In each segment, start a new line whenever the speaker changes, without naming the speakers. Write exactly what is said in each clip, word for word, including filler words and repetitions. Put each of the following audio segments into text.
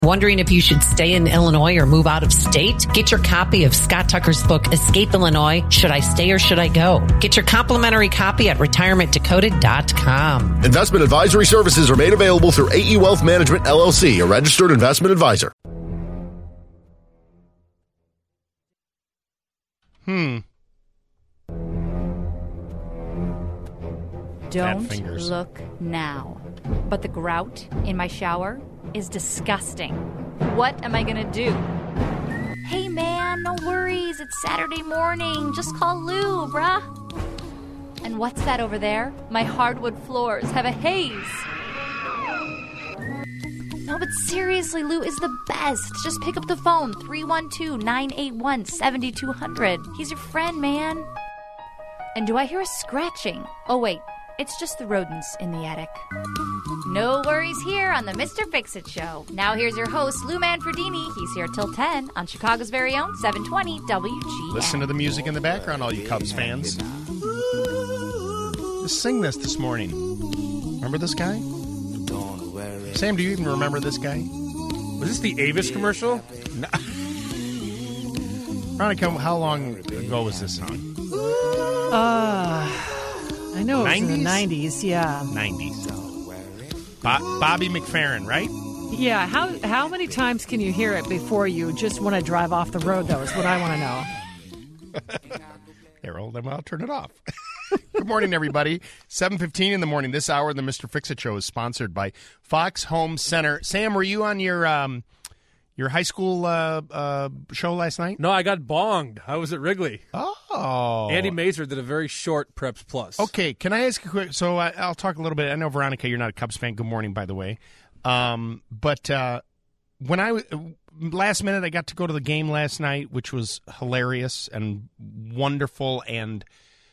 Wondering if you should stay in Illinois or move out of state? Get your copy of Scott Tucker's book, Escape Illinois, Should I Stay or Should I Go? Get your complimentary copy at retirement decoded dot com.
Investment advisory services are made available through A E Wealth Management, L L C, a registered investment advisor.
Hmm.
Don't look now. But the grout in my shower is disgusting. What am I gonna do? Hey man, no worries. It's Saturday morning. Just call Lou, bruh. And what's that over there? My hardwood floors have a haze. No, but seriously, Lou is the best. Just pick up the phone, three one two, nine eight one, seven two zero zero. He's your friend, man. And do I hear a scratching? Oh, wait. It's just the rodents in the attic. No worries here on the Mister Fix-It Show. Now here's your host, Lou Manfredini. He's here till ten on Chicago's very own seven twenty W G N.
Listen to the music in the background, all you Cubs fans. Just sing this this morning. Remember this guy? Sam, do you even remember this guy?
Was this the Avis commercial?
No. Veronica, how long ago was this song?
Uh... I know it was
nineties?
in the nineties, yeah.
nineties. Bo- Bobby McFerrin, right?
Yeah, how how many times can you hear it before you just want to drive off the road, though, is what I want to know.
Errol, then I'll turn it off. Good morning, everybody. seven fifteen in the morning. This hour, the Mister Fix-It Show is sponsored by Fox Home Center. Sam, were you on your um, your high school uh, uh, show last night?
No, I got bonged. I was at Wrigley.
Oh.
Andy Mazer did a very short Preps Plus.
Okay, can I ask a quick? So I, I'll talk a little bit. I know, Veronica, you're not a Cubs fan. Good morning, by the way. Um, but uh, when I last minute, I got to go to the game last night, which was hilarious and wonderful, and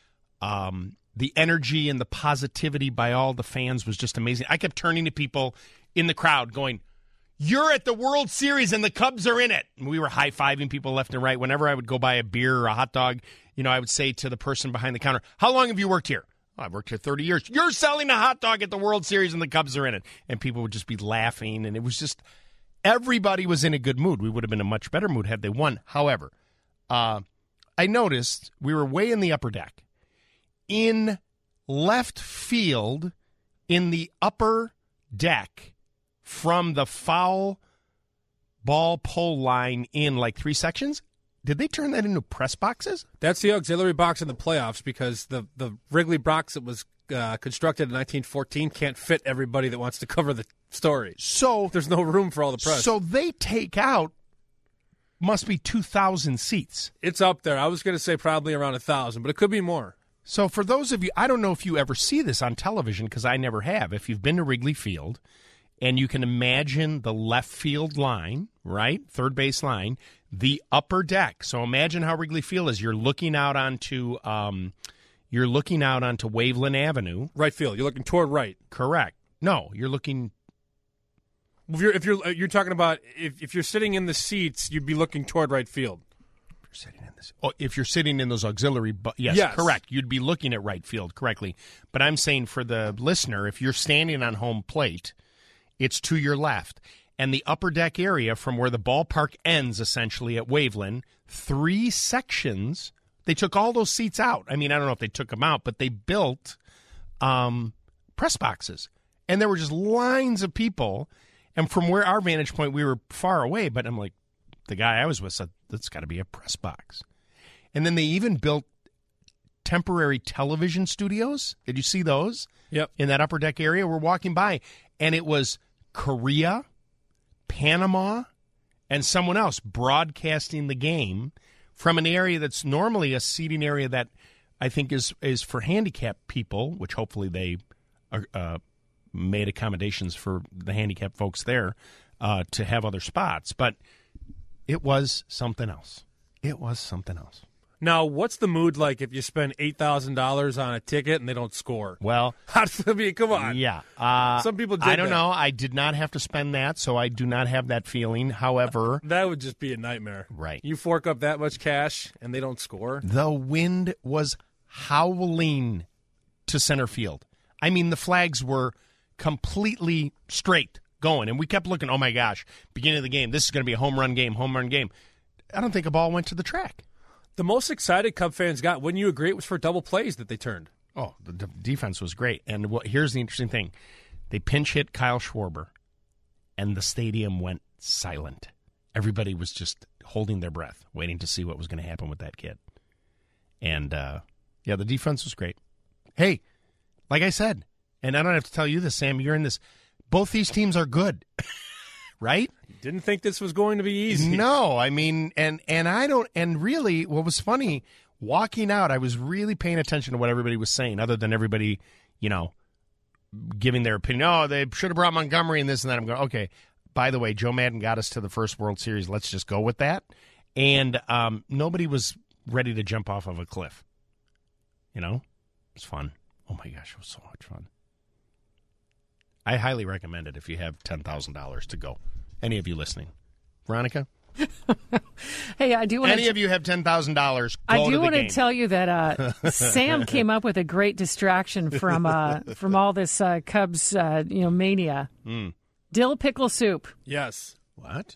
um, the energy and the positivity by all the fans was just amazing. I kept turning to people in the crowd, going, "You're at the World Series and the Cubs are in it." And we were high-fiving people left and right. Whenever I would go buy a beer or a hot dog, you know, I would say to the person behind the counter, "How long have you worked here?" "Oh, I've worked here thirty years. "You're selling a hot dog at the World Series and the Cubs are in it." And people would just be laughing. And it was just, everybody was in a good mood. We would have been in a much better mood had they won. However, uh, I noticed we were way in the upper deck. In left field, in the upper deck, from the foul ball pole line in like three sections, did they turn that into press boxes?
That's the auxiliary box in the playoffs because the, the Wrigley box that was uh, constructed in nineteen fourteen can't fit everybody that wants to cover the story.
So
there's no room for all the press.
So they take out, must be two thousand seats.
It's up there. I was going to say probably around one thousand, but it could be more.
So for those of you, I don't know if you ever see this on television because I never have. If you've been to Wrigley Field, and you can imagine the left field line, right? Third base line, the upper deck. So imagine how Wrigley Field is. You're looking out onto um, you're looking out onto Waveland Avenue.
Right field. You're looking toward right.
Correct. No, you're looking.
If you're if you're you're talking about if if you're sitting in the seats, you'd be looking toward right field.
If you're sitting in this, oh, if you're sitting in those auxiliary, bu- yes,
yes,
correct. You'd be looking at right field correctly. But I'm saying for the listener, if you're standing on home plate, it's to your left. And the upper deck area from where the ballpark ends, essentially, at Waveland, three sections, they took all those seats out. I mean, I don't know if they took them out, but they built um, press boxes. And there were just lines of people. And from where our vantage point, we were far away. But I'm like, the guy I was with said, that's got to be a press box. And then they even built temporary television studios. Did you see those?
Yep.
In that upper deck area? We're walking by, and it was Korea, Panama, and someone else broadcasting the game from an area that's normally a seating area that I think is is for handicapped people, which hopefully they are, uh, made accommodations for the handicapped folks there uh, to have other spots. But it was something else. It was something else.
Now, what's the mood like if you spend eight thousand dollars on a ticket and they don't score?
Well,
I mean, come on.
Yeah. Uh,
Some people did
I don't
that.
know. I did not have to spend that, so I do not have that feeling. However,
that would just be a nightmare.
Right.
You fork up that much cash and they don't score.
The wind was howling to center field. I mean, the flags were completely straight going. And we kept looking, oh, my gosh, beginning of the game, this is going to be a home run game, home run game. I don't think a ball went to the track.
The most excited Cub fans got, wouldn't you agree, it was for double plays that they turned.
Oh, the d- defense was great. And what, here's the interesting thing. They pinch hit Kyle Schwarber, and the stadium went silent. Everybody was just holding their breath, waiting to see what was going to happen with that kid. And, uh, yeah, the defense was great. Hey, like I said, and I don't have to tell you this, Sam, you're in this. Both these teams are good, right?
Didn't think this was going to be easy.
No, I mean, and and I don't, and really, what was funny, walking out, I was really paying attention to what everybody was saying, other than everybody, you know, giving their opinion. Oh, they should have brought Montgomery and this and that. I'm going, okay, by the way, Joe Madden got us to the first World Series. Let's just go with that. And um, nobody was ready to jump off of a cliff. You know, it's fun. Oh, my gosh, it was so much fun. I highly recommend it if you have ten thousand dollars to go. Any of you listening? Veronica?
Hey, I do want
Any
to.
of you have ten thousand dollars, go
I
to
do
the
want
game.
to tell you that uh, Sam came up with a great distraction from uh, from all this uh, Cubs, uh, you know, mania.
Mm.
Dill pickle soup.
Yes.
What?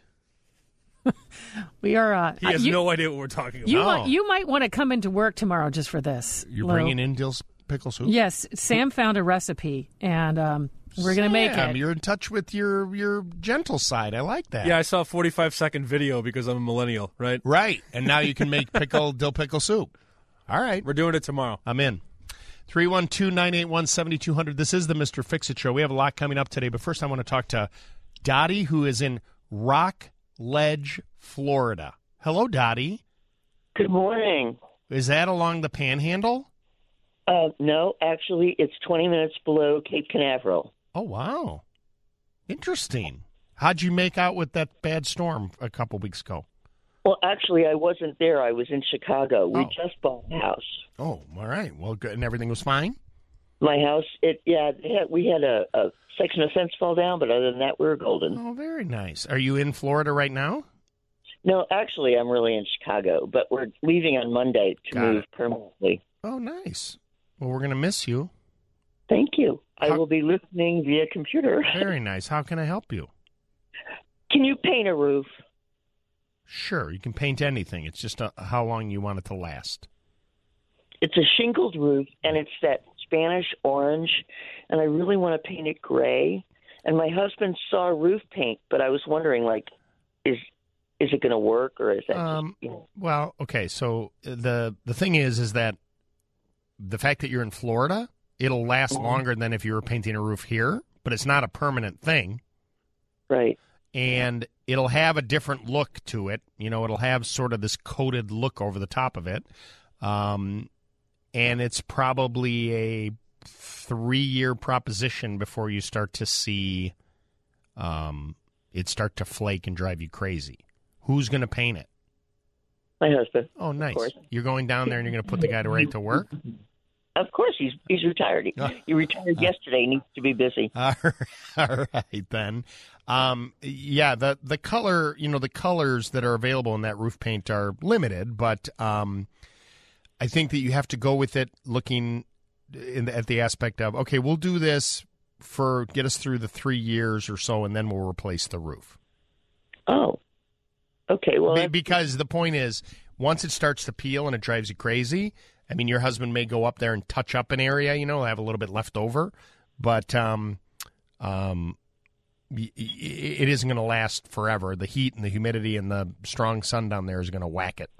We are. Uh,
He has
you,
no idea what we're talking about.
You
Oh.
might, you might want to come into work tomorrow just for this.
You're
Lou.
bringing in Dill's pickle soup?
Yes, Sam found a recipe, and um, we're going to make
Sam,
it.
You're in touch with your, your gentle side. I like that.
Yeah, I saw a forty-five second video because I'm a millennial, right?
Right. And now you can make pickle dill pickle soup. All right.
We're doing it tomorrow.
I'm in. three one two, nine eight one, seven two zero zero. This is the Mister Fix-It Show. We have a lot coming up today, but first I want to talk to Dottie, who is in Rock Ledge, Florida. Hello, Dottie.
Good morning.
Is that along the Panhandle?
Uh, no, actually, it's twenty minutes below Cape Canaveral.
Oh, wow. Interesting. How'd you make out with that bad storm a couple weeks ago?
Well, actually, I wasn't there. I was in Chicago. We
Oh.
just bought a house.
Oh, all right. Well, good. And everything was fine?
My house, it yeah, it had, we had a, a section of fence fall down, but other than that, we were golden.
Oh, very nice. Are you in Florida right now?
No, actually, I'm really in Chicago, but we're leaving on Monday to
Got
move
it.
permanently.
Oh, nice. Well, we're going to miss you.
Thank you. I
How-
will be listening via computer.
Very nice. How can I help you?
Can you paint a roof?
Sure, you can paint anything. It's just uh how long you want it to last.
It's a shingled roof, and it's that Spanish orange, and I really want to paint it gray. And my husband saw roof paint, but I was wondering, like, is is it going to work, or is that
Um,
just, you know?
Well, okay. So the the thing is, is that the fact that you're in Florida, it'll last longer than if you were painting a roof here, but it's not a permanent thing,
Right.
and it'll have a different look to it. You know, it'll have sort of this coated look over the top of it, um, and it's probably a three-year proposition before you start to see um, it start to flake and drive you crazy. Who's going to paint it?
My husband.
Oh, nice.
course.
You're going down there and you're going to put the guy to right to work?
Of course, he's he's retired. He, he retired yesterday. Needs to be busy.
All right, all right then. Um, yeah, the the color, you know, the colors that are available in that roof paint are limited, but um, I think that you have to go with it looking in the, at the aspect of, okay, we'll do this for get us through the three years or so, and then we'll replace the roof.
Oh, okay. Well,
Be-
that's-
because the point is, once it starts to peel and it drives you crazy, I mean, your husband may go up there and touch up an area, you know, have a little bit left over, but um, um, y- y- it isn't going to last forever. The heat and the humidity and the strong sun down there is going to whack it.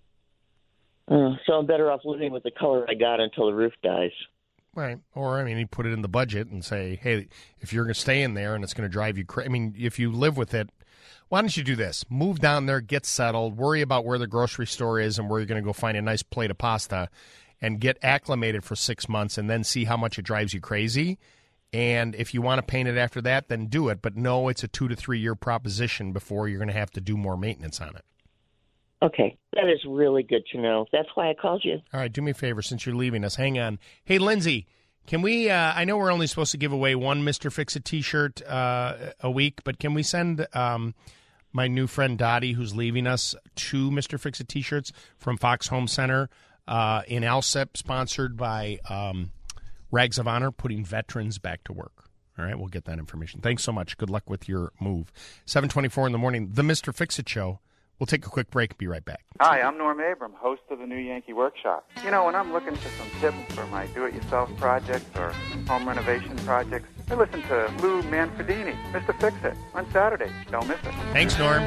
uh, so I'm better off living with the color I got until the roof dies.
Right. Or, I mean, you put it in the budget and say, hey, if you're going to stay in there and it's going to drive you crazy, I mean, if you live with it, why don't you do this? Move down there, get settled, worry about where the grocery store is and where you're going to go find a nice plate of pasta and get acclimated for six months and then see how much it drives you crazy. And if you want to paint it after that, then do it. But no, it's a two to three year proposition before you're going to have to do more maintenance on it.
Okay, that is really good to know. That's why I called you.
All right, do me a favor since you're leaving us. Hang on. Hey, Lindsay, can we, uh, I know we're only supposed to give away one Mister Fix-It t-shirt uh, a week, but can we send um, my new friend Dottie, who's leaving us, two Mister Fix-It t-shirts from Fox Home Center uh, in Alsep, sponsored by um, Rags of Honor, putting veterans back to work. All right, we'll get that information. Thanks so much. Good luck with your move. seven twenty-four in the morning, the Mister Fix-It Show. We'll take a quick break and be right back.
Hi, I'm Norm Abram, host of the New Yankee Workshop. You know, when I'm looking for some tips for my do-it-yourself projects or home renovation projects, I listen to Lou Manfredini, Mister Fix-It, on Saturday. Don't miss it.
Thanks, Norm.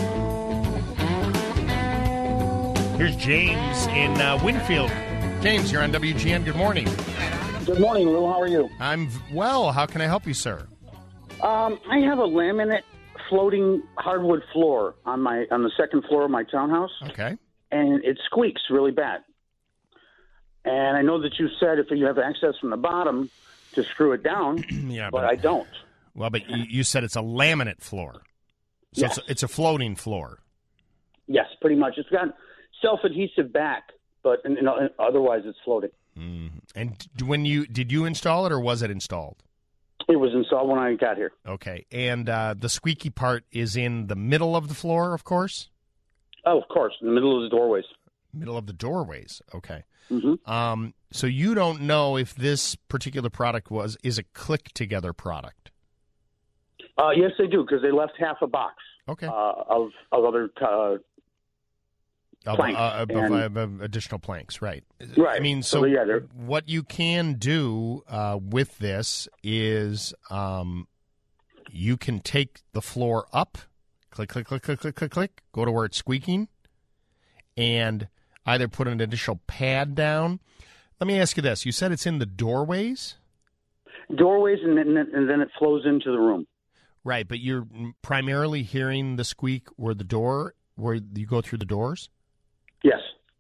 Here's James in uh, Winfield. James, you're on W G N. Good morning.
Good morning, Lou. How are you?
I'm well. How can I help you, sir?
Um, I have a laminate floating hardwood floor on my on the second floor of my townhouse.
Okay.
And it squeaks really bad. And I know that you said if you have access from the bottom to screw it down,
yeah,
but,
but
I don't.
Well, but you, you said it's a laminate floor. So
Yes.
it's, a, it's a floating floor.
Yes, pretty much. It's got self-adhesive back, but and, and otherwise it's floating.
Mm. And d- when you did you install it or was it installed?
It was installed when I got here.
Okay. And uh, the squeaky part is in the middle of the floor, of course?
Oh, of course, in the middle of the doorways.
Middle of the doorways. Okay.
Mm-hmm.
Um, so you don't know if this particular product was is a click-together product?
Uh, yes, they do, because they left half a box
Okay.
uh, of, of other uh,
Of,
planks.
uh, of,
and-
of, of additional planks, right?
Right.
I mean,
So,
so,
yeah, they're-
what you can do uh, with this is um, you can take the floor up, click, click, click, click, click, click, click, go to where it's squeaking, and either put an additional pad down. Let me ask you this: you said it's in the doorways,
doorways, and then, and then it flows into the room.
right? But you're primarily hearing the squeak where the door, where you go through the doors.
Yes.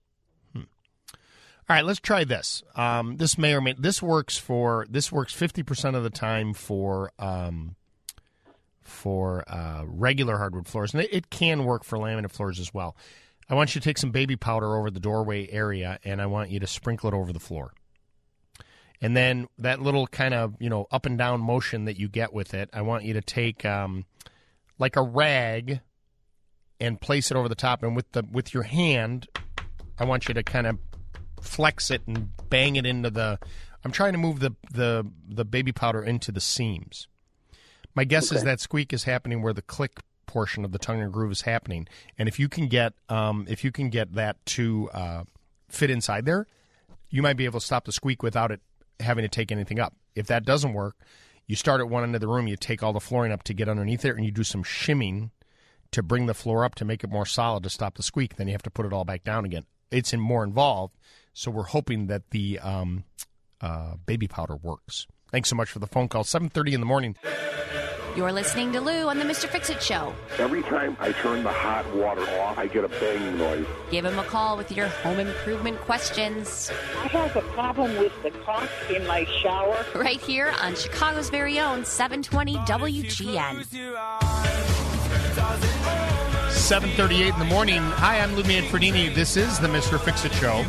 All right, let's try this. Um, this may or may this works for this works fifty percent of the time for um, for uh, regular hardwood floors, and it, it can work for laminate floors as well. I want you to take some baby powder over the doorway area, and I want you to sprinkle it over the floor. And then that little kind of you know up and down motion that you get with it, I want you to take um, like a rag and place it over the top, and with the with your hand, I want you to kind of flex it and bang it into the I'm trying to move the the, the baby powder into the seams. My guess
Okay.
is that squeak is happening where the click portion of the tongue and groove is happening. And if you can get um, if you can get that to uh, fit inside there, you might be able to stop the squeak without it having to take anything up. If that doesn't work, you start at one end of the room, you take all the flooring up to get underneath it, and you do some shimming to bring the floor up to make it more solid to stop the squeak. Then you have to put it all back down again. It's in more involved. So we're hoping that the um, uh, baby powder works. Thanks so much for the phone call. seven thirty in the morning.
You're listening to Lou on the Mister Fix-It Show.
Every time I turn the hot water off, I get a banging noise.
Give him a call with your home improvement questions.
I have a problem with the caulk in my shower.
Right here on Chicago's very own seven twenty W G N.
seven thirty-eight in the morning. Hi, I'm Lou Manfredini. This is the Mister Fix-It Show.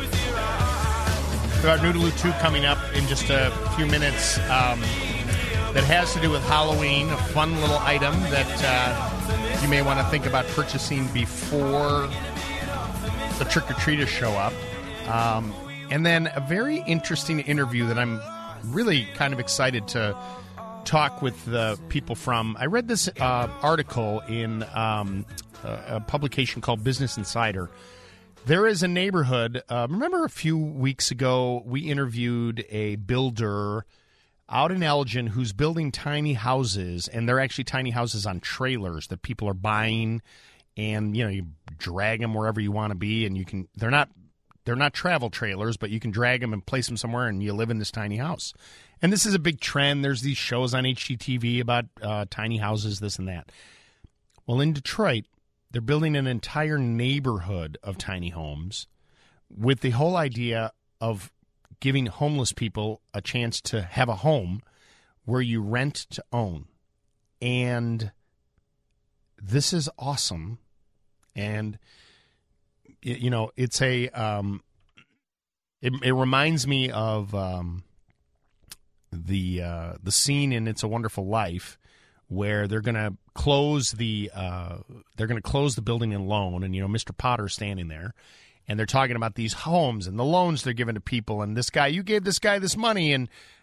We have our Noodaloo two coming up in just a few minutes um, that has to do with Halloween, a fun little item that uh, you may want to think about purchasing before the trick-or-treaters show up. Um, and then a very interesting interview that I'm really kind of excited to talk with the people from. I read this uh, article in um, a, a publication called Business Insider. There is a neighborhood. Uh, remember a few weeks ago, we interviewed a builder out in Elgin who's building tiny houses, and they're actually tiny houses on trailers that people are buying, and you know you drag them wherever you want to be, and you can. They're not they're not travel trailers, but you can drag them and place them somewhere, and you live in this tiny house. And this is a big trend. There's these shows on H G T V about uh, tiny houses, this and that. Well, in Detroit, they're building an entire neighborhood of tiny homes with the whole idea of giving homeless people a chance to have a home where you rent to own. And this is awesome. And, you know, it's a, um, it, it reminds me of um, the uh, the scene in It's a Wonderful Life, where they're going to close the uh, they're going to close the building and loan, and you know Mister Potter's standing there, and they're talking about these homes and the loans they're giving to people, and this guy, you gave this guy this money, and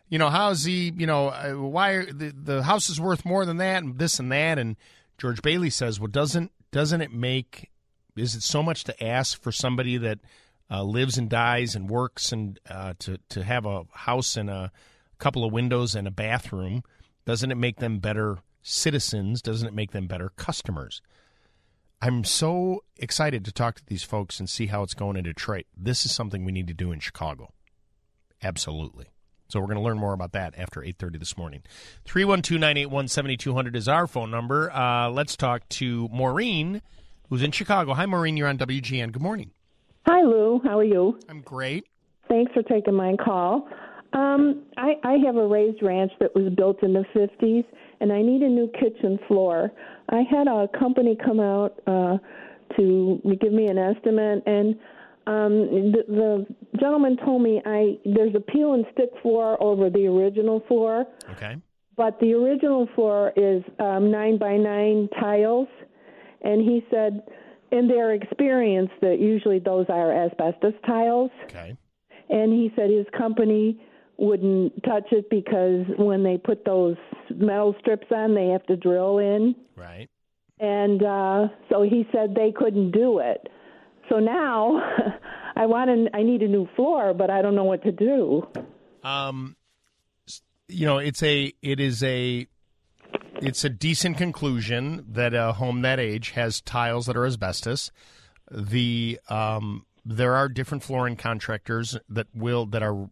you know, how's he, you know, uh, why are, the, the house is worth more than that and this and that. And George Bailey says, well, doesn't doesn't it make, is it so much to ask for somebody that uh, lives and dies and works and uh, to, to have a house and a couple of windows and a bathroom? Doesn't it make them better citizens? Doesn't it make them better customers? I'm so excited to talk to these folks and see how it's going in Detroit. This is something we need to do in Chicago. Absolutely. So we're going to learn more about that after eight thirty this morning. three one two, nine eight one, seven two zero zero is our phone number. Uh, let's talk to Maureen, who's in Chicago. Hi, Maureen. You're on W G N. Good morning.
Hi, Lou. How are you?
I'm great.
Thanks for taking my call. Um, I, I have a raised ranch that was built in the fifties, and I need a new kitchen floor. I had a company come out uh, to give me an estimate, and um, the, the gentleman told me I there's a peel and stick floor over the original floor.
Okay.
But the original floor is um, nine by nine tiles, and he said, in their experience, that usually those are asbestos tiles.
Okay.
And he said his company wouldn't touch it because when they put those metal strips on, they have to drill in.
Right.
And uh, so he said they couldn't do it. So now I want to, I need a new floor, but I don't know what to do.
Um, you know, it's a, it is a, it's a decent conclusion that a home that age has tiles that are asbestos. The, um, there are different flooring contractors that will, that are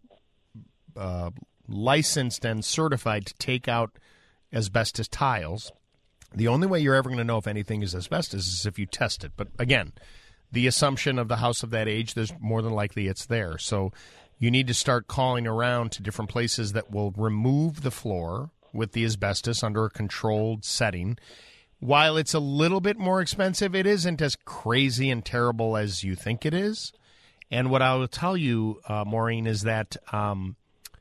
uh, licensed and certified to take out asbestos tiles. The only way you're ever going to know if anything is asbestos is if you test it. But again, the assumption of the house of that age, there's more than likely it's there. So you need to start calling around to different places that will remove the floor with the asbestos under a controlled setting. While it's a little bit more expensive, it isn't as crazy and terrible as you think it is. And what I will tell you, uh, Maureen, is that um,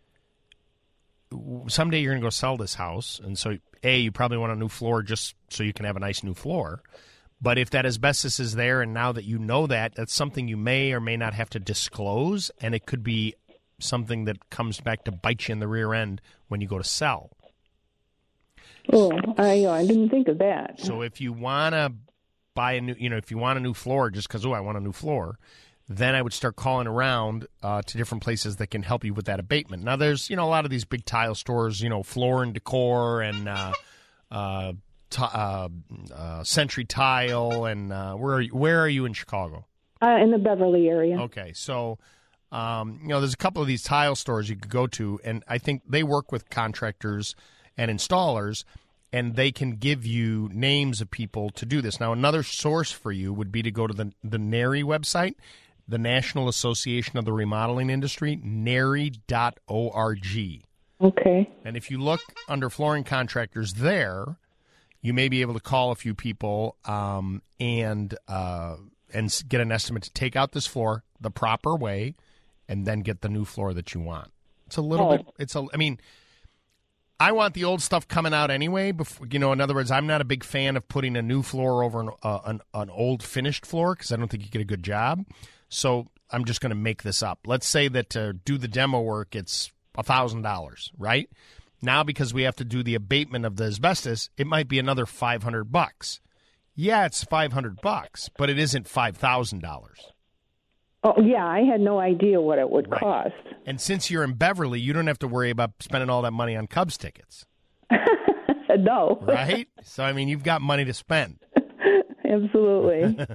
someday you're going to go sell this house. And so, A, you probably want a new floor just so you can have a nice new floor. But if that asbestos is there, and now that you know that, that's something you may or may not have to disclose, and it could be something that comes back to bite you in the rear end when you go to sell.
Oh, I, I didn't think of that.
So if you want to buy a new, you know, if you want a new floor just because, oh, I want a new floor, then I would start calling around uh, to different places that can help you with that abatement. Now, there's, you know, a lot of these big tile stores, you know, Floor and Decor and uh, uh, t- uh, uh, Century Tile, and uh, where are you, where are you in Chicago?
Uh, in the Beverly area.
Okay, so um, you know, there's a couple of these tile stores you could go to, and I think they work with contractors and installers, and they can give you names of people to do this. Now, another source for you would be to go to the the NARI website, the National Association of the Remodeling Industry, nary dot org.
Okay.
And if you look under flooring contractors there, you may be able to call a few people um, and uh, and get an estimate to take out this floor the proper way, and then get the new floor that you want. It's a little
oh.
bit. It's a. I mean. I want the old stuff coming out anyway. Before, you know, in other words, I'm not a big fan of putting a new floor over an, uh, an, an old finished floor because I don't think you get a good job. So I'm just going to make this up. Let's say that to do the demo work, it's one thousand dollars, right? Now, because we have to do the abatement of the asbestos, it might be another five hundred bucks. Yeah, it's five hundred bucks, but it isn't five thousand dollars.
Oh, yeah, I had no idea what it would
right.
cost.
And since you're in Beverly, you don't have to worry about spending all that money on Cubs tickets.
No.
Right? So, I mean, you've got money to spend.
Absolutely.
Does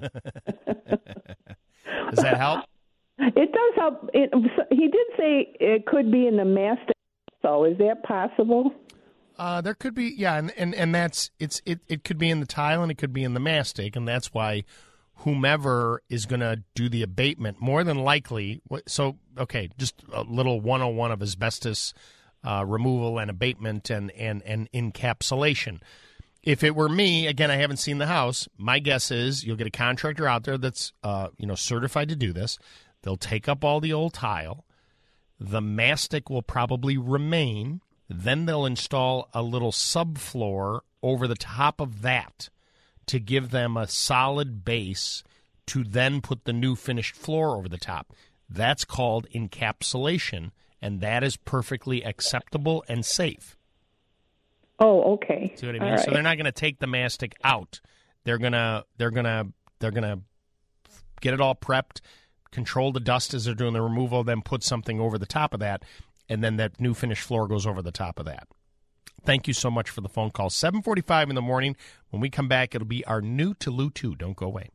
that help?
It does help. It, he did say it could be in the master. So is that possible?
Uh, there could be, yeah, and, and, and that's, it's it, it could be in the tile and it could be in the mastic, and that's why whomever is going to do the abatement, more than likely, so, okay, just a little one oh one of asbestos uh, removal and abatement and, and, and encapsulation. If it were me, again, I haven't seen the house, my guess is you'll get a contractor out there that's uh, you know, certified to do this. They'll take up all the old tile. The mastic will probably remain. Then they'll install a little subfloor over the top of that to give them a solid base to then put the new finished floor over the top. That's called encapsulation, and that is perfectly acceptable and safe.
Oh, okay.
See what I mean?
All
So
right.
they're not going to take the mastic out. They're gonna they're gonna they're gonna get it all prepped, control the dust as they're doing the removal, then put something over the top of that, and then that new finished floor goes over the top of that. Thank you so much for the phone call. seven forty-five in the morning. When we come back, it'll be our new to Lou two. Don't go away.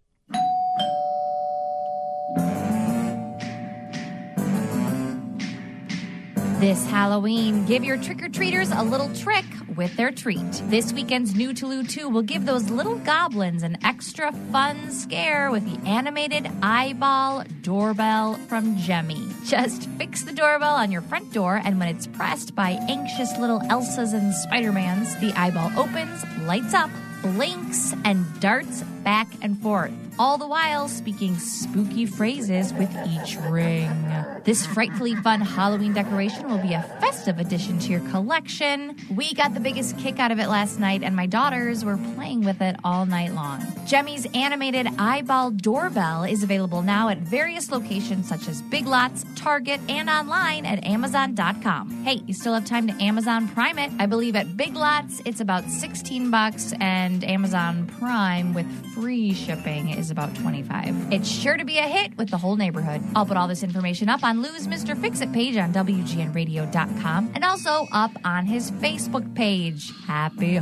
This Halloween, give your trick-or-treaters a little trick with their treat. This weekend's New Toulouse two will give those little goblins an extra fun scare with the animated eyeball doorbell from Gemmy. Just fix the doorbell on your front door, and when it's pressed by anxious little Elsas and Spider-Mans, the eyeball opens, lights up, blinks, and darts back and forth, all the while speaking spooky phrases with each ring. This frightfully fun Halloween decoration will be a festive addition to your collection. We got the biggest kick out of it last night, and my daughters were playing with it all night long. Gemmy's animated eyeball doorbell is available now at various locations such as Big Lots, Target, and online at amazon dot com. Hey, you still have time to Amazon Prime it. I believe at Big Lots it's about sixteen bucks, and Amazon Prime with free shipping is about twenty-five. It's sure to be a hit with the whole neighborhood. I'll put all this information up on Lou's Mister Fix-It page on W G N radio dot com and also up on his Facebook page. Happy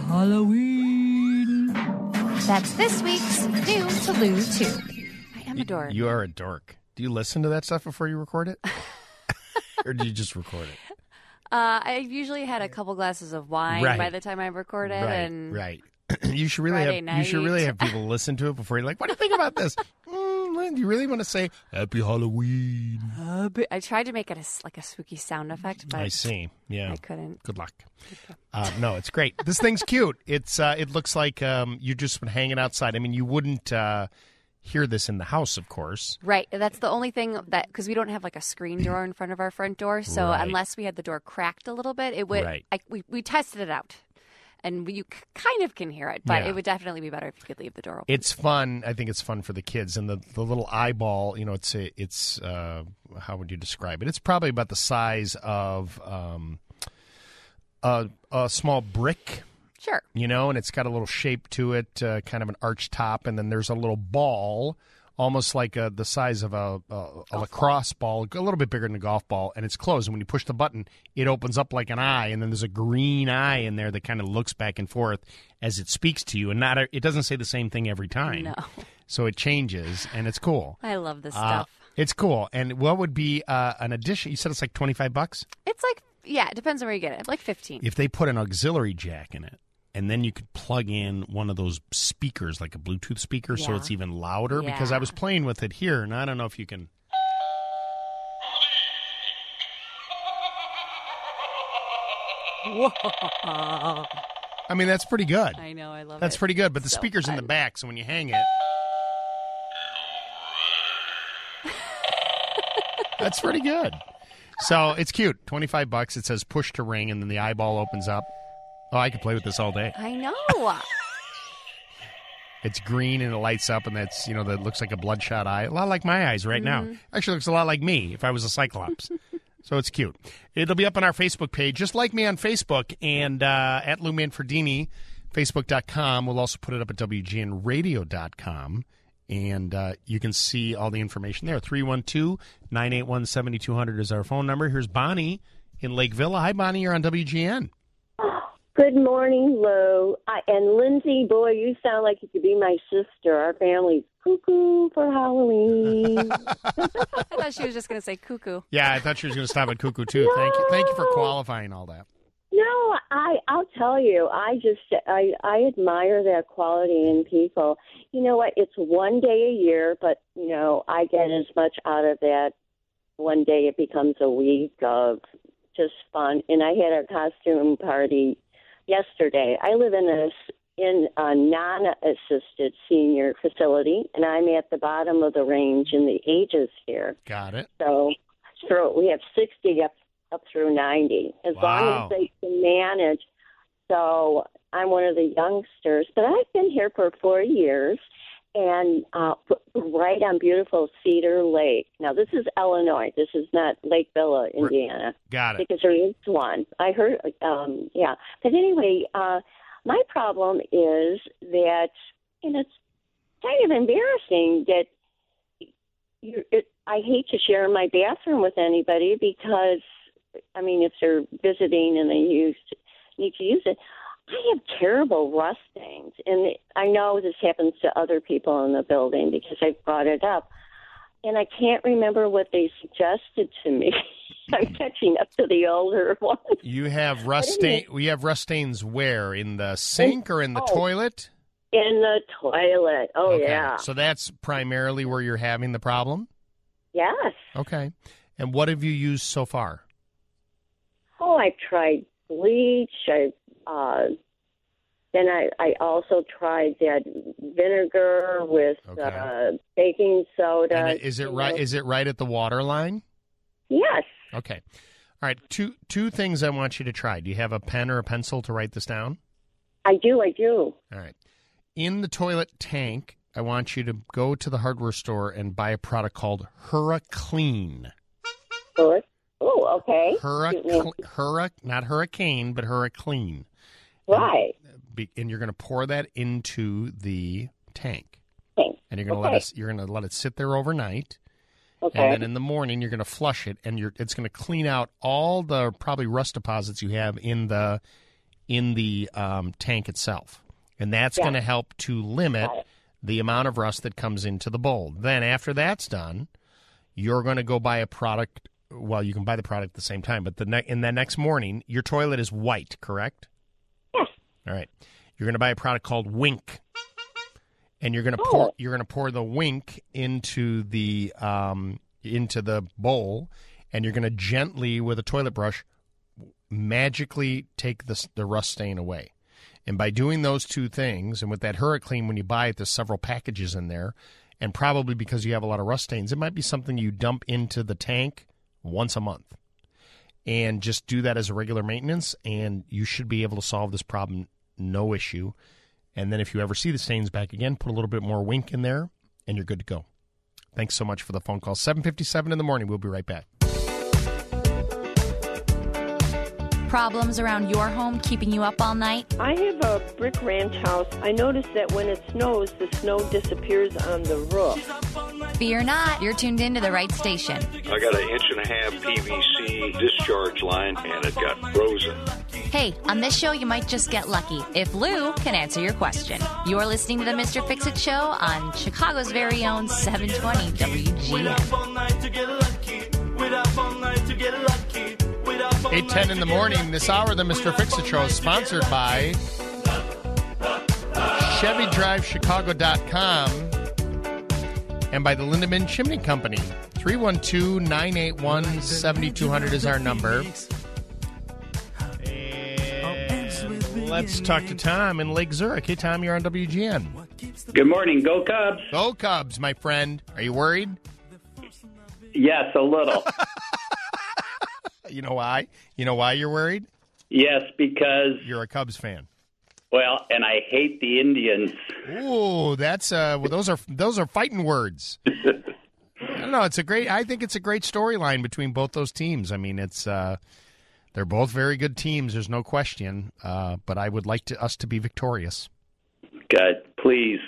Halloween! That's this week's New to Lou two.
I am a dork.
You are a dork. Do you listen to that stuff before you record it? Or do you just record it?
Uh, I've usually had a couple glasses of wine
Right.
by the time I record it.
Right,
and
right. You should really
Friday
have you should
night.
really have people listen to it before you're like, what do you think about this? Mm, Lynn, do you really want to say Happy Halloween?
Uh, but I tried to make it a s like a spooky sound effect, but
I see. Yeah,
I couldn't.
Good luck. Uh, no, it's great. This thing's cute. It's uh, it looks like um, you just been hanging outside. I mean, you wouldn't uh, hear this in the house, of course.
Right. That's the only thing that, because we don't have like a screen door in front of our front door. So
Right.
unless we had the door cracked a little bit, it would,
Right.
I, we, we tested it out. And you c- kind of can hear it, but
Yeah.
it would definitely be better if you could leave the door open.
It's fun. I think it's fun for the kids. And the, the little eyeball, you know, it's a, it's uh, how would you describe it? It's probably about the size of um, a, a small brick.
Sure.
You know, and it's got a little shape to it, uh, kind of an arch top, and then there's a little ball, almost like a, the size of a, a, a lacrosse ball, a little bit bigger than a golf ball, and it's closed. And when you push the button, it opens up like an eye, and then there's a green eye in there that kind of looks back and forth as it speaks to you, and not a, it doesn't say the same thing every time.
No.
So it changes, and it's cool.
I love this
Uh,
stuff.
it's cool. And what would be uh, an addition? You said it's like twenty-five bucks?
It's like, yeah, it depends on where you get it. Like fifteen.
If they put an auxiliary jack in it, and then you could plug in one of those speakers, like a Bluetooth speaker, so
Yeah.
it's even louder. Because
Yeah.
I was playing with it here, and I don't know if you can.
Whoa.
I mean, that's pretty good.
I know, I love
That's
it.
pretty good, but the
So
speaker's in the
fun.
back, so when you hang it. That's pretty good. So it's cute. twenty-five bucks. It says push to ring, and then the eyeball opens up. Oh, I could play with this all day.
I know.
It's green and it lights up, and that's, you know, that looks like a bloodshot eye. A lot like my eyes right now.
Mhm.
Actually, looks a lot like me if I was a Cyclops. So it's cute. It'll be up on our Facebook page. Just like me on Facebook and uh, at Lou Manfredini, facebook dot com. We'll also put it up at W G N radio dot com. And uh, you can see all the information there. three one two, nine eight one, seven two zero zero is our phone number. Here's Bonnie in Lake Villa. Hi, Bonnie. You're on W G N.
Good morning, Lou. I, and Lindsay, boy, you sound like you could be my sister. Our family's cuckoo for Halloween.
I thought she was just going to say cuckoo.
Yeah, I thought she was going to stop at cuckoo, too. Thank you. Thank you for qualifying all that.
No, I I'll tell you, I just I I admire that quality in people. You know what? It's one day a year, but you know, I get as much out of that one day it becomes a week of just fun. And I had a costume party yesterday. I live in a in a non-assisted senior facility, and I'm at the bottom of the range in the ages here.
Got it.
So, so we have sixty up up through ninety, as
Wow.
long as they can manage. So I'm one of the youngsters, but I've been here for four years, and uh, right on beautiful Cedar Lake. Now, this is Illinois. This is not Lake Villa, Indiana.
Got it.
Because there is one. I heard, um, yeah. But anyway, uh, my problem is that, and it's kind of embarrassing that you, it, I hate to share my bathroom with anybody because, I mean, if they're visiting and they use need to use it, I have terrible rust stains. And I know this happens to other people in the building because I've brought it up. And I can't remember what they suggested to me. I'm catching up to the older ones.
You have rust stain. We have rust stains where? In the sink
in,
or in the
oh,
toilet?
In the toilet. Oh,
okay.
yeah.
So that's primarily where you're having the problem?
Yes.
Okay. And what have you used so far?
Oh, I've tried bleach. I've uh, then I, I also tried that vinegar with okay. uh, baking soda.
And is it right? Know. Is it right at the water line?
Yes.
Okay. All right. Two two things I want you to try. Do you have a pen or a pencil to write this down?
I do. I do.
All right. In the toilet tank, I want you to go to the hardware store and buy a product called Hurriclean.
Oh, oh okay.
Hurriclean, Hurric, not hurricane, but Hurriclean.
Right.
And, and you're going to pour that into the tank.
Tank.
And you're going to
okay.
let it. You're going to let it sit there overnight.
Okay.
And then in the morning, you're going to flush it, and you're it's going to clean out all the probably rust deposits you have in the in the um, tank itself. And that's yeah. going to help to limit the amount of rust that comes into the bowl. Then after that's done, you're going to go buy a product. Well, you can buy the product at the same time, but the ne- in the next morning, your toilet is white, correct?
Yes.
All right. You're going to buy a product called Wink, and you're going to
oh.
pour you're going to pour the Wink into the um, into the bowl, and you're going to gently with a toilet brush magically take the the rust stain away. And by doing those two things, and with that Hurriclean, when you buy it, there's several packages in there, and probably because you have a lot of rust stains, it might be something you dump into the tank once a month. And just do that as a regular maintenance, and you should be able to solve this problem no issue. And then if you ever see the stains back again, put a little bit more Wink in there, and you're good to go. Thanks so much for the phone call. seven fifty-seven in the morning. We'll be right back.
Problems around your home keeping you up all night?
I have a brick ranch house. I noticed that when it snows, the snow disappears on the roof.
Fear not. You're tuned into the right station.
I got an inch and a half P V C discharge line, and it got frozen.
Hey, on this show, you might just get lucky if Lou can answer your question. You're listening to the Mister Fix-It Show on Chicago's very own seven twenty W G N.
eight ten in the morning. This hour, the Mister Fix-It Show is sponsored by Chevy Drive Chicago dot com and by the Lindemann Chimney Company. three one two, nine eight one, seven two zero zero is our number. And let's talk to Tom in Lake Zurich. Hey, Tom, you're on W G N.
Good morning. Go Cubs.
Go Cubs, my friend. Are you worried?
Yes, a little.
You know why? You know why you're worried?
Yes, because
you're a Cubs fan.
Well, and I hate the Indians.
Ooh, that's uh, well, those are those are fighting words. I don't know. It's a great. I think it's a great storyline between both those teams. I mean, it's uh, they're both very good teams. There's no question. Uh, but I would like to, us to be victorious.
God, please.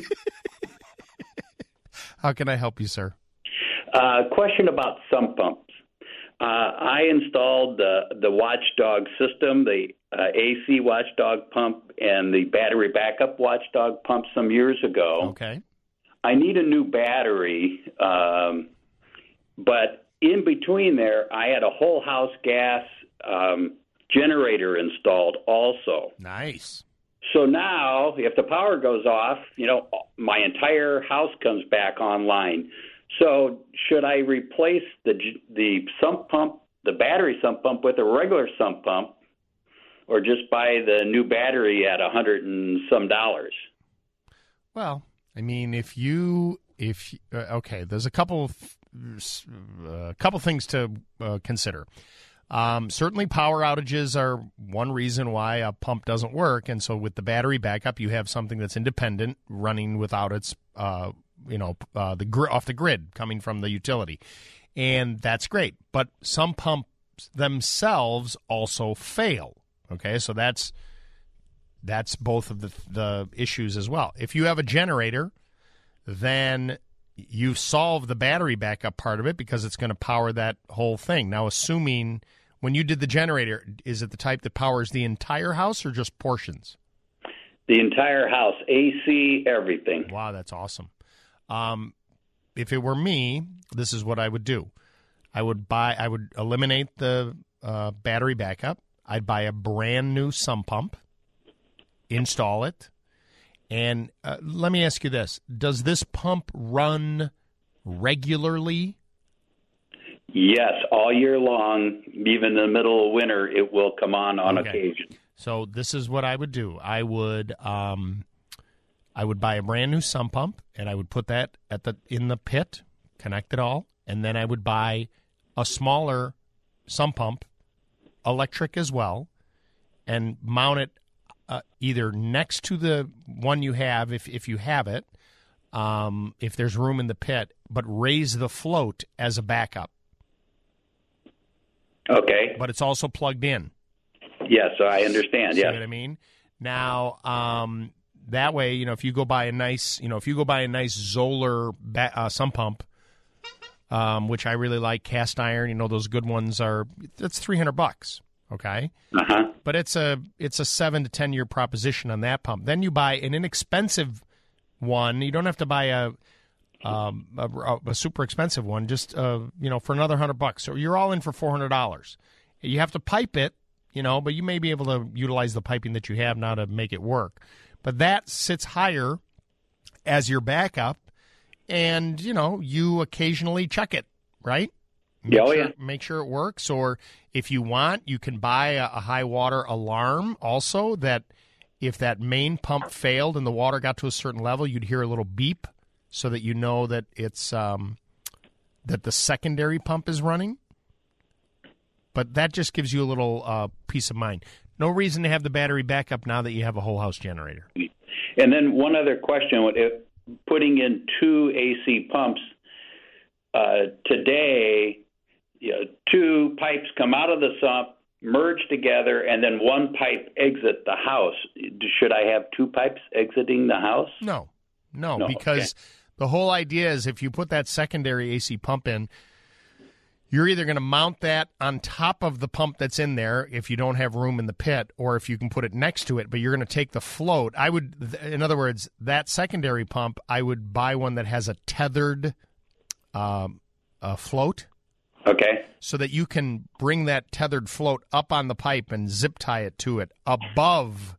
How can I help you, sir?
Uh, question about sump pumps. Uh, I installed the the Watchdog system, the uh, A C Watchdog pump, and the battery backup Watchdog pump some years ago.
Okay.
I need a new battery, um, but in between there, I had a whole house gas um, generator installed also.
Nice.
So now, if the power goes off, you know, my entire house comes back online. So should I replace the the sump pump, the battery sump pump, with a regular sump pump, or just buy the new battery at a hundred and some dollars?
Well, I mean, if you if uh, okay, there's a couple a uh, couple things to uh, consider. Um, certainly power outages are one reason why a pump doesn't work. And so with the battery backup, you have something that's independent, running without its, uh, you know, uh, the gr- off the grid coming from the utility. And that's great. But some pumps themselves also fail. Okay, so that's that's both of the, the issues as well. If you have a generator, then you've solved the battery backup part of it because it's going to power that whole thing. Now, assuming when you did the generator, is it the type that powers the entire house or just portions?
The entire house, A C, everything.
Wow, that's awesome. Um, if it were me, this is what I would do. I would buy. I would eliminate the uh, battery backup. I'd buy a brand new sump pump, install it. And uh, let me ask you this. Does this pump run regularly?
Yes, all year long, even in the middle of winter, it will come on on
Okay.
occasion.
So this is what I would do. I would um, I would buy a brand new sump pump, and I would put that at the in the pit, connect it all, and then I would buy a smaller sump pump, electric as well, and mount it Uh, either next to the one you have, if if you have it, um, if there's room in the pit, but raise the float as a backup.
Okay.
But it's also plugged in.
Yes, I understand.
See
Yes.
what I mean? Now, um, that way, you know, if you go buy a nice, you know, if you go buy a nice Zoller ba- uh, sump pump, um, which I really like, cast iron, you know, those good ones are, that's three hundred bucks. Okay,
uh-huh.
But it's a it's a seven to ten year proposition on that pump. Then you buy an inexpensive one. You don't have to buy a um, a, a super expensive one. Just uh, you know, for another hundred bucks. So you're all in for four hundred dollars. You have to pipe it, you know, but you may be able to utilize the piping that you have now to make it work. But that sits higher as your backup, and you know, you occasionally check it, right? Make
Oh,
sure,
yeah.
Make sure it works. Or if you want, you can buy a, a high water alarm also that if that main pump failed and the water got to a certain level, you'd hear a little beep so that you know that it's um, that the secondary pump is running. But that just gives you a little uh, peace of mind. No reason to have the battery backup now that you have a whole house generator.
And then one other question: if putting in two A C pumps uh, today. You know, two pipes come out of the sump, merge together, and then one pipe exit the house. Should I have two pipes exiting the house?
No, no,
No,
because
okay.
the whole idea is if you put that secondary A C pump in, you're either going to mount that on top of the pump that's in there if you don't have room in the pit, or if you can put it next to it, but you're going to take the float. I would, in other words, that secondary pump, I would buy one that has a tethered um, uh, float.
Okay.
So that you can bring that tethered float up on the pipe and zip tie it to it above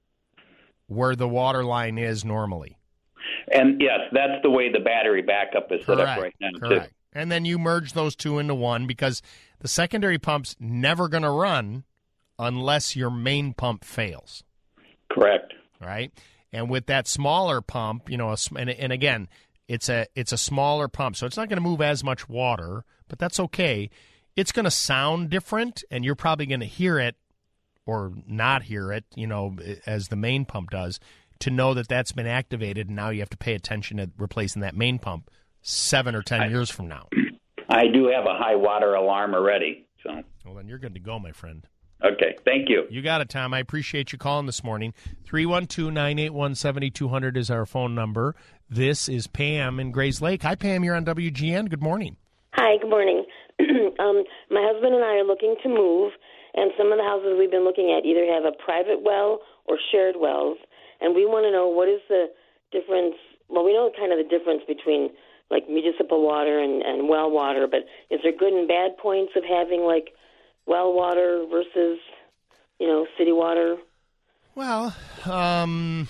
where the water line is normally.
And yes, that's the way the battery backup is set up right now,
Correct.
too.
And then you merge those two into one because the secondary pump's never going to run unless your main pump fails.
Correct.
Right? And with that smaller pump, you know, a, and, and again, it's a it's a smaller pump, so it's not going to move as much water, but that's okay. It's going to sound different, and you're probably going to hear it or not hear it, you know, as the main pump does, to know that that's been activated, and now you have to pay attention to replacing that main pump seven or ten I, years from now.
I do have a high water alarm already. So.
Well, then you're good to go, my friend.
Okay, thank you.
You got it, Tom. I appreciate you calling this morning. three one two, nine eight one, seven two zero zero is our phone number. This is Pam in Grays Lake. Hi, Pam. You're on W G N. Good morning.
Hi, good morning. um, my husband and I are looking to move, and some of the houses we've been looking at either have a private well or shared wells, and we want to know what is the difference. Well, we know kind of the difference between like municipal water and, and well water, but is there good and bad points of having like well water versus, you know, city water?
Well, um,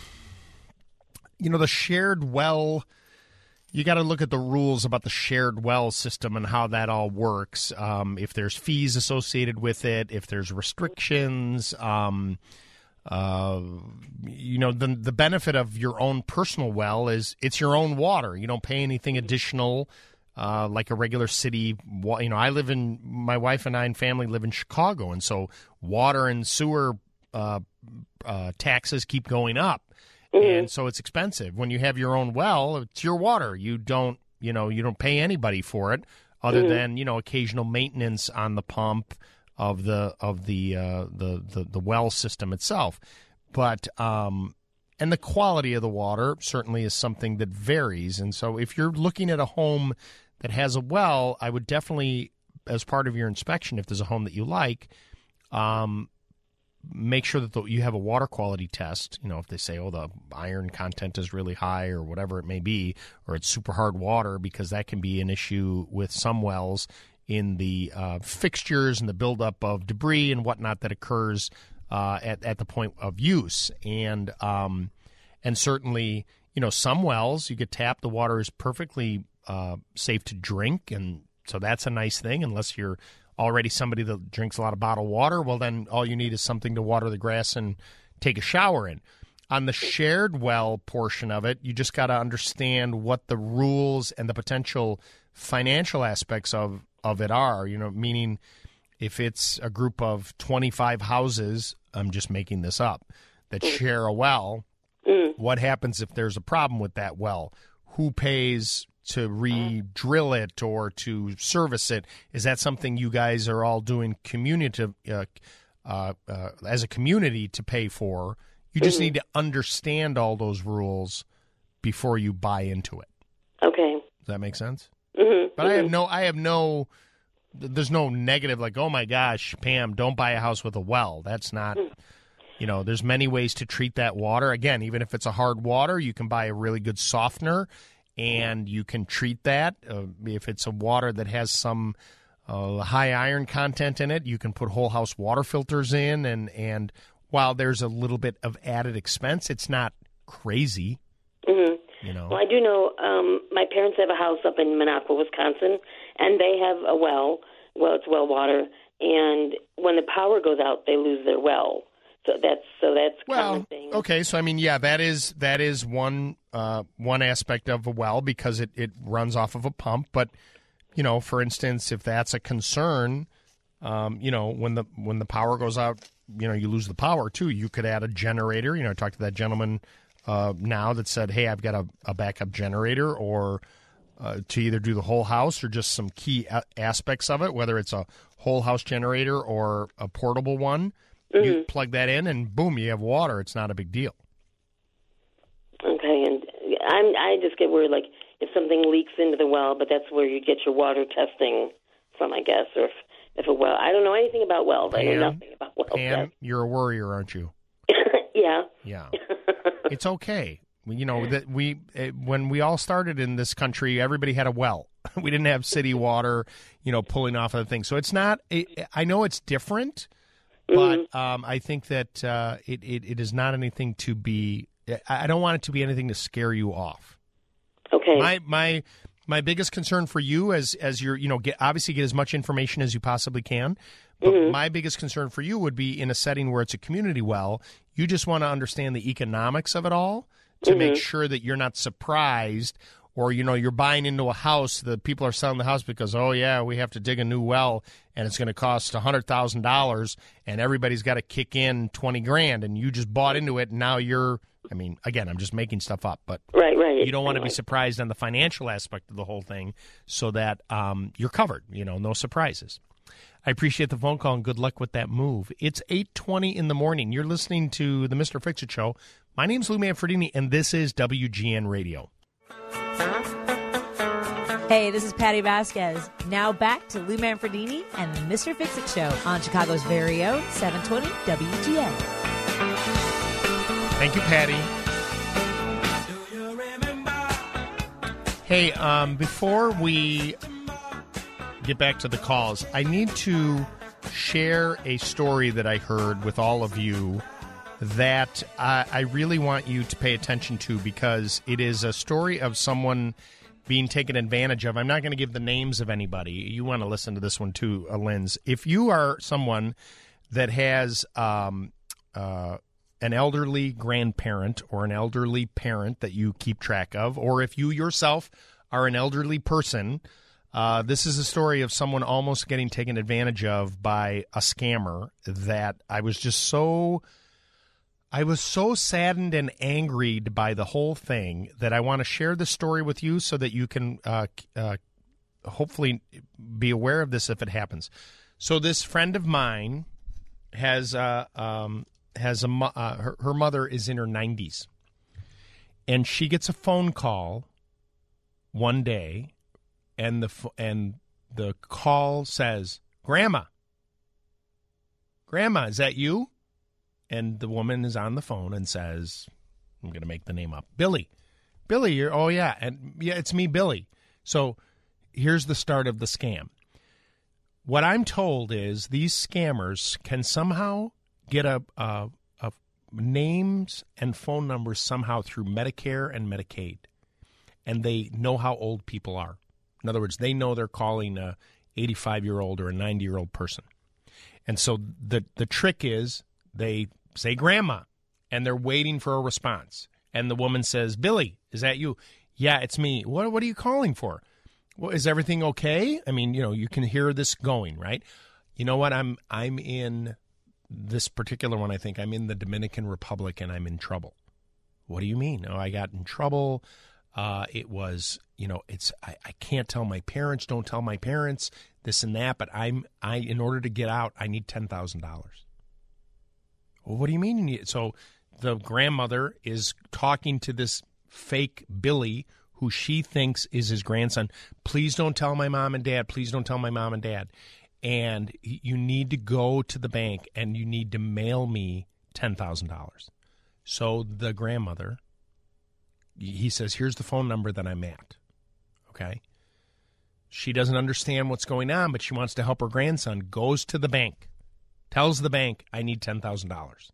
you know, the shared well, you got to look at the rules about the shared well system and how that all works. Um, if there's fees associated with it, if there's restrictions, um, uh, you know, the, the benefit of your own personal well is it's your own water. You don't pay anything additional. uh, like a regular city. You know, I live in, my wife and I and family live in Chicago, and so water and sewer uh, uh, taxes keep going up. Mm-hmm. And so it's expensive. When you have your own well, it's your water. You don't, you know, you don't pay anybody for it other mm-hmm. than, you know, occasional maintenance on the pump of the of the uh, the, the the well system itself. But um, and the quality of the water certainly is something that varies. And so if you're looking at a home that has a well, I would definitely, as part of your inspection, if there's a home that you like, um, make sure that the, you have a water quality test. You know, if they say, oh, the iron content is really high or whatever it may be, or it's super hard water, because that can be an issue with some wells in the uh, fixtures and the buildup of debris and whatnot that occurs uh, at, at the point of use. And um, and certainly, you know, some wells, you get tapped, the water is perfectly uh, safe to drink, and so that's a nice thing, unless you're already somebody that drinks a lot of bottled water. Well, then all you need is something to water the grass and take a shower in. On the shared well portion of it, you just got to understand what the rules and the potential financial aspects of, of it are, you know, meaning if it's a group of twenty-five houses, I'm just making this up, that share a well, what happens if there's a problem with that well? Who pays to re-drill it or to service it? Is that something you guys are all doing community, uh, uh, uh, as a community to pay for? You just mm-hmm. need to understand all those rules before you buy into it.
Okay.
Does that make sense?
Mm-hmm.
But
mm-hmm.
I have no, I have no, there's no negative like, oh my gosh, Pam, don't buy a house with a well. That's not, mm-hmm. you know, there's many ways to treat that water. Again, even if it's a hard water, you can buy a really good softener and you can treat that. Uh, if it's a water that has some uh, high iron content in it, you can put whole house water filters in. And, and while there's a little bit of added expense, it's not crazy.
Mm-hmm.
You know?
Well, I do know um, my parents have a house up in Minocqua, Wisconsin, and they have a well. Well, it's well water. And when the power goes out, they lose their well. So that's so that's
well,
common thing.
Okay, so I mean, yeah, that is that is one uh, one aspect of a well because it, it runs off of a pump. But you know, for instance, if that's a concern, um, you know, when the when the power goes out, you know, you lose the power too. You could add a generator. You know, I talked to that gentleman uh, now that said, "Hey, I've got a, a backup generator," or uh, to either do the whole house or just some key a- aspects of it, whether it's a whole house generator or a portable one. Mm-hmm. You plug that in, and boom, you have water. It's not a big deal.
Okay, and I'm, I just get worried, like, if something leaks into the well, but that's where you get your water testing from, I guess, or if, if a well. I don't know anything about wells.
Pam,
I know nothing about wells.
Pam, you're a worrier, aren't you?
Yeah.
Yeah. It's okay. You know, that we when we all started in this country, everybody had a well. We didn't have city water, you know, pulling off of the thing. So it's not, it, I know it's different. But
mm-hmm.
um, I think that uh, it, it, it is not anything to be – I don't want it to be anything to scare you off.
Okay.
My my my biggest concern for you as as you're, you know, get obviously get as much information as you possibly can. But mm-hmm. my biggest concern for you would be in a setting where it's a community well, you just want to understand the economics of it all to mm-hmm. make sure that you're not surprised. Or, you know, you're buying into a house, the people are selling the house because, oh, yeah, we have to dig a new well, and it's going to cost one hundred thousand dollars, and everybody's got to kick in twenty grand, and you just bought into it, and now you're, I mean, again, I'm just making stuff up, but
right, right.
you don't want to be surprised on the financial aspect of the whole thing so that um, you're covered, you know, no surprises. I appreciate the phone call, and good luck with that move. It's eight twenty in the morning. You're listening to the Mister Fix-It Show. My name's Lou Manfredini, and this is W G N Radio.
Hey, this is Patty Vasquez. Now back to Lou Manfredini and the Mister Fix-It Show on Chicago's very own seven twenty W G N.
Thank you, Patty. Hey, um, before we get back to the calls, I need to share a story that I heard with all of you that I, I really want you to pay attention to because it is a story of someone being taken advantage of. I'm not going to give the names of anybody. You want to listen to this one too, uh, Linz. If you are someone that has um, uh, an elderly grandparent or an elderly parent that you keep track of, or if you yourself are an elderly person. Uh, this is a story of someone almost getting taken advantage of by a scammer that I was just so, I was so saddened and angried by the whole thing that I want to share the story with you so that you can uh, uh, hopefully be aware of this if it happens. So this friend of mine has uh, um, has a mo- uh, her, her mother is in her nineties, and she gets a phone call one day. And the and the call says, "Grandma, Grandma, is that you?" And the woman is on the phone and says, "I'm going to make the name up, Billy, Billy, you're oh yeah, and yeah, it's me, Billy." So here's the start of the scam. What I'm told is these scammers can somehow get a, a, a names and phone numbers somehow through Medicare and Medicaid, and they know how old people are. In other words, they know they're calling a eighty-five-year-old or a ninety-year-old person. And so the the trick is they say, "Grandma," and they're waiting for a response. And the woman says, "Billy, is that you?" "Yeah, it's me." What What are you calling for? Well, is everything okay? I mean, you know, you can hear this going, right? You know what? I'm I'm in this particular one, I think. I'm in the Dominican Republic, and I'm in trouble. What do you mean? Oh, I got in trouble. Uh, it was, you know, it's I, I can't tell my parents, don't tell my parents, this and that, but I'm I in order to get out, I need ten thousand dollars. Well, what do you mean you need? So the grandmother is talking to this fake Billy, who she thinks is his grandson. "Please don't tell my mom and dad. Please don't tell my mom and dad. And you need to go to the bank and you need to mail me ten thousand dollars. So the grandmother, he says, "Here's the phone number that I'm at." Okay. She doesn't understand what's going on, but she wants to help her grandson, goes to the bank, tells the bank, "I need ten thousand dollars.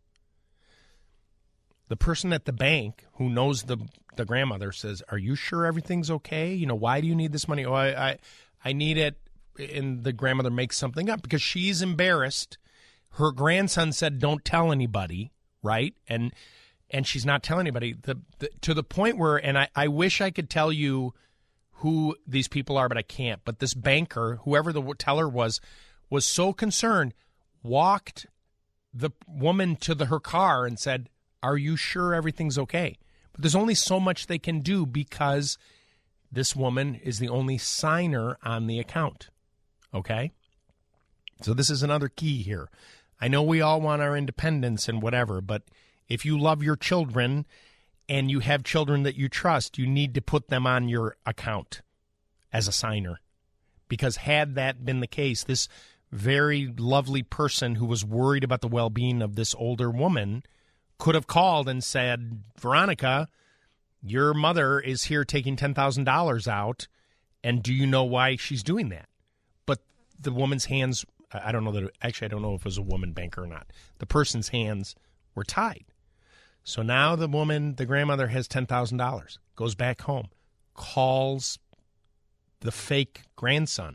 The person at the bank who knows the the grandmother says, "Are you sure everything's okay? You know, why do you need this money?" "Oh, I, I, I need it." And the grandmother makes something up because she's embarrassed. Her grandson said, "Don't tell anybody," right? And and she's not telling anybody the, the, to the point where, and I, I wish I could tell you who these people are, but I can't. But this banker, whoever the teller was, was so concerned, walked the woman to the, her car and said, "Are you sure everything's okay?" But there's only so much they can do because this woman is the only signer on the account. Okay? So this is another key here. I know we all want our independence and whatever, but if you love your children and you have children that you trust, you need to put them on your account as a signer. Because had that been the case, this very lovely person who was worried about the well-being of this older woman could have called and said, "Veronica, your mother is here taking ten thousand dollars out, and do you know why she's doing that?" But the woman's hands, I don't know that, actually I don't know if it was a woman banker or not. The person's hands were tied. So now the woman, the grandmother, has ten thousand dollars, goes back home, calls the fake grandson.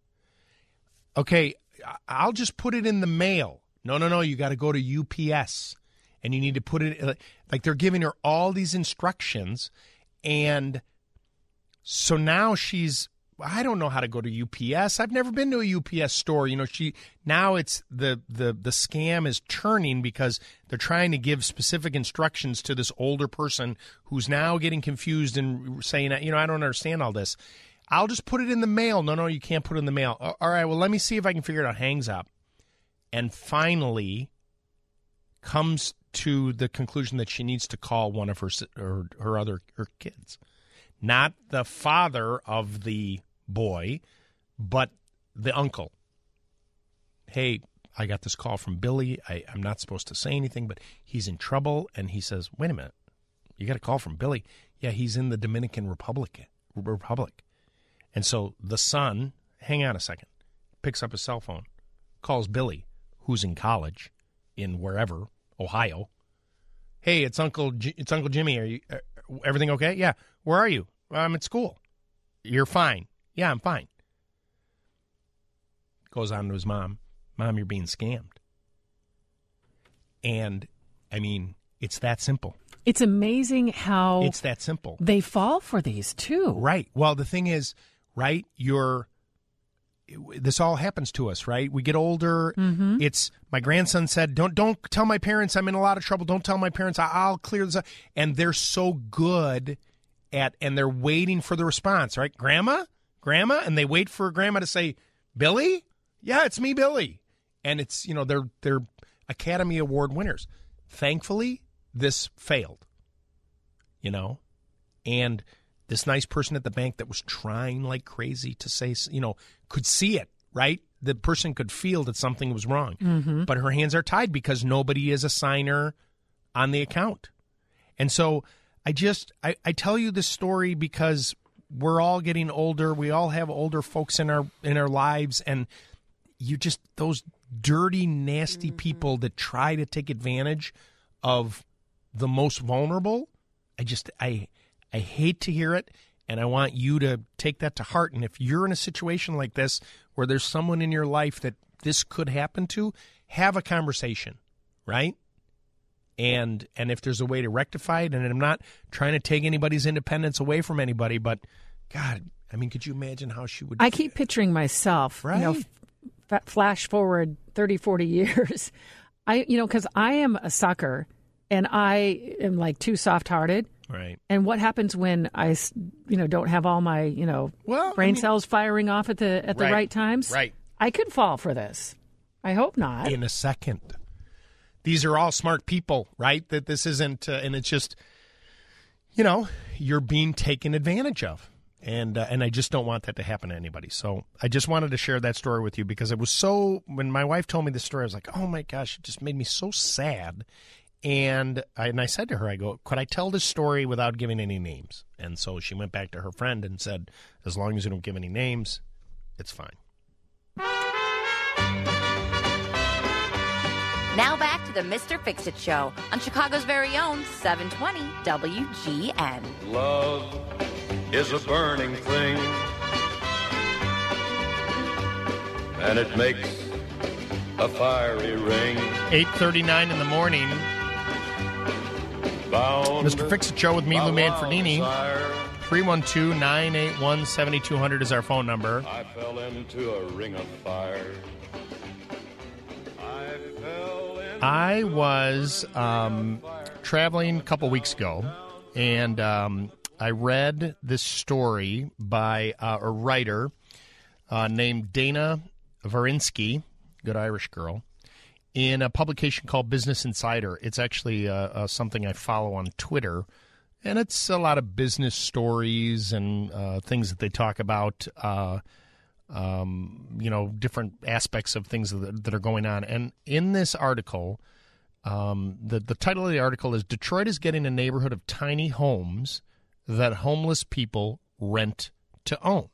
"Okay, I'll just put it in the mail." No, no, no, you got to go to U P S. And you need to put it, like they're giving her all these instructions. And so now she's, I don't know how to go to U P S. I've never been to a U P S store. You know, she, now it's the, the, the scam is turning because they're trying to give specific instructions to this older person who's now getting confused and saying, you know, I don't understand all this. "I'll just put it in the mail." No, no, you can't put it in the mail. All right, well, let me see if I can figure it out. Hangs up. And finally comes to the conclusion that she needs to call one of her her, her other her kids, not the father of the boy, but the uncle. "Hey, I got this call from Billy. I, I'm not supposed to say anything, but he's in trouble." And he says, "Wait a minute, you got a call from Billy?" "Yeah, he's in the Dominican Republic." Republic. And so the son, hang on a second, picks up his cell phone, calls Billy, who's in college in wherever, Ohio. "Hey, it's Uncle G- it's Uncle Jimmy. Are you uh, everything okay?" "Yeah." "Where are you?" "I'm at school." "You're fine." "Yeah, I'm fine." Goes on to his mom. "Mom, you're being scammed." And I mean, it's that simple.
It's amazing how
It's that simple.
they fall for these, too.
Right. Well, the thing is, right, you're, this all happens to us, right? We get older.
Mm-hmm.
It's, my grandson said, don't don't tell my parents I'm in a lot of trouble. Don't tell my parents. I, I'll clear this up. And they're so good at, and they're waiting for the response, right? Grandma? Grandma? And they wait for grandma to say, Billy? Yeah, it's me, Billy. And it's, you know, they're they're Academy Award winners. Thankfully, this failed, you know, and this nice person at the bank that was trying like crazy to say, you know, could see it, right? The person could feel that something was wrong,
Mhm.
but her hands are tied because nobody is a signer on the account. And so I just, I, I tell you this story because we're all getting older. We all have older folks in our, in our lives. And you just, those dirty, nasty people that try to take advantage of the most vulnerable, I just, I, I hate to hear it, and I want you to take that to heart. And if you're in a situation like this where there's someone in your life that this could happen to, have a conversation, right? And and if there's a way to rectify it, and I'm not trying to take anybody's independence away from anybody, but God, I mean, could you imagine how she would?
I keep picturing myself, you know,
Right.
f- flash forward thirty, forty years. I, you know, because I am a sucker, and I am like too soft-hearted.
Right.
And what happens when I, s- you know, don't have all my, you know,
well,
brain
I mean-
cells firing off at the at the
Right.
right times?
Right.
I could fall for this. I hope not.
In a second. These are all smart people, right? That this isn't, uh, and it's just, you know, you're being taken advantage of. And uh, and I just don't want that to happen to anybody. So I just wanted to share that story with you because it was so, when my wife told me this story, I was like, oh my gosh, it just made me so sad. And I, and I said to her, I go, could I tell this story without giving any names? And so she went back to her friend and said, as long as you don't give any names, it's fine.
Now back to the Mister Fix-It Show on Chicago's very own seven twenty W G N.
Love is a burning thing, and it makes a fiery ring.
eight thirty-nine in the morning.
Bound
Mister Fix-It Show with me,
by
Lou Manfredini.
wildfire,
three one two, nine eight one, seven two zero zero is our phone number.
I fell into a ring of fire. I fell in
I was um, traveling a couple weeks ago, and um, I read this story by uh, a writer uh, named Dana Varinsky, good Irish girl, in a publication called Business Insider. It's actually uh, uh, something I follow on Twitter, and it's a lot of business stories and uh, things that they talk about, uh, um, you know, different aspects of things that, that are going on. And in this article, um, the, the title of the article is Detroit is Getting a Neighborhood of Tiny Homes That Homeless People Rent to Own.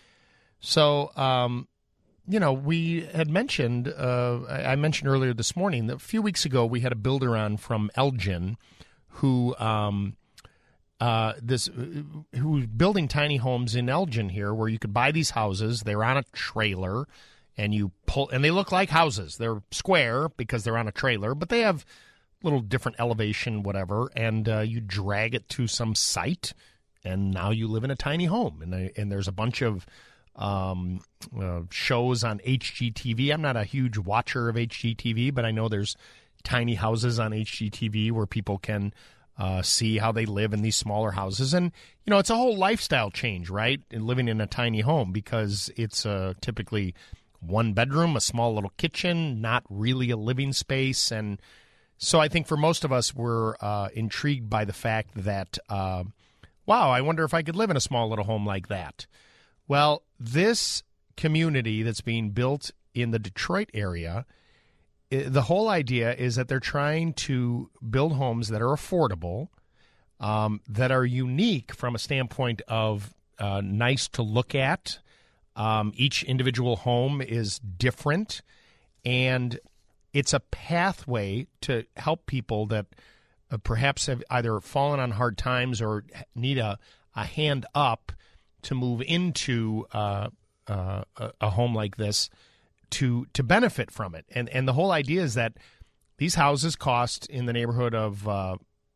So, um, you know, we had mentioned, uh, I I mentioned earlier this morning that a few weeks ago we had a builder on from Elgin who um, uh, this who was building tiny homes in Elgin here, where you could buy these houses. They're on a trailer, and you pull, and they look like houses. They're square because they're on a trailer, but they have little different elevation, whatever. And uh, you drag it to some site, and now you live in a tiny home. And I, and there's a bunch of um, uh, shows on H G T V. I'm not a huge watcher of H G T V, but I know there's tiny houses on H G T V where people can uh, see how they live in these smaller houses. And, you know, it's a whole lifestyle change, right? In living in a tiny home, because it's uh, typically one bedroom, a small little kitchen, not really a living space. And so I think for most of us, we're uh, intrigued by the fact that, uh, wow, I wonder if I could live in a small little home like that. Well, this community that's being built in the Detroit area, the whole idea is that they're trying to build homes that are affordable, um, that are unique from a standpoint of uh, nice to look at. Um, each individual home is different, and it's a pathway to help people that uh, perhaps have either fallen on hard times or need a, a hand up to move into uh, uh, a, a home like this to to benefit from it. And and the whole idea is that these houses cost in the neighborhood of uh,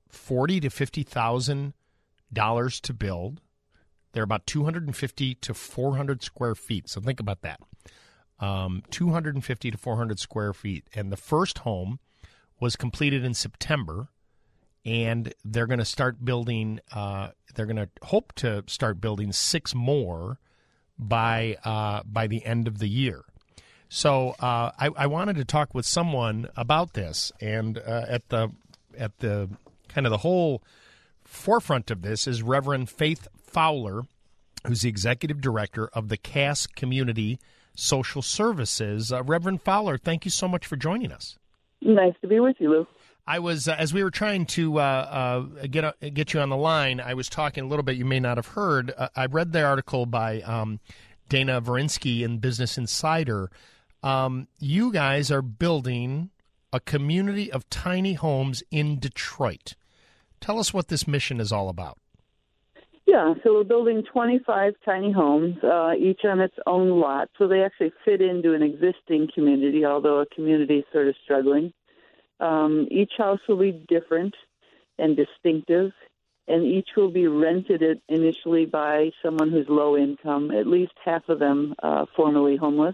forty to fifty thousand dollars to build. They're about two hundred fifty to four hundred square feet. So think about that. Um, two hundred fifty to four hundred square feet. And the first home was completed in September, and they're going to start building, uh, they're going to hope to start building six more by uh, by the end of the year. So uh, I, I wanted to talk with someone about this, and uh, at the at the kind of the whole forefront of this is Reverend Faith Fowler, who's the executive director of the Cass Community Social Services. Uh, Reverend Fowler, thank you so much for joining us.
Nice to be with you, Lou.
I was, uh, as we were trying to uh, uh, get uh, get you on the line, I was talking a little bit, you may not have heard. Uh, I read the article by um, Dana Verinsky in Business Insider. Um, you guys are building a community of tiny homes in Detroit. Tell us what this mission is all about.
Yeah, so we're building twenty-five tiny homes, uh, each on its own lot. So they actually fit into an existing community, although a community is sort of struggling. Um, each house will be different and distinctive, and each will be rented initially by someone who's low income, at least half of them uh, formerly homeless.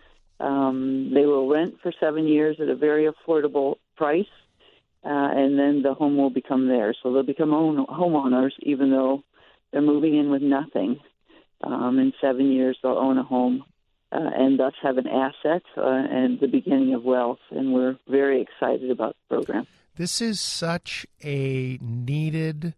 Um, they will rent for seven years at a very affordable price, uh, and then the home will become theirs. So they'll become own, homeowners, even though they're moving in with nothing. Um, in seven years, they'll own a home uh, and thus have an asset uh, and the beginning of wealth. And we're very excited about the program.
This is such a needed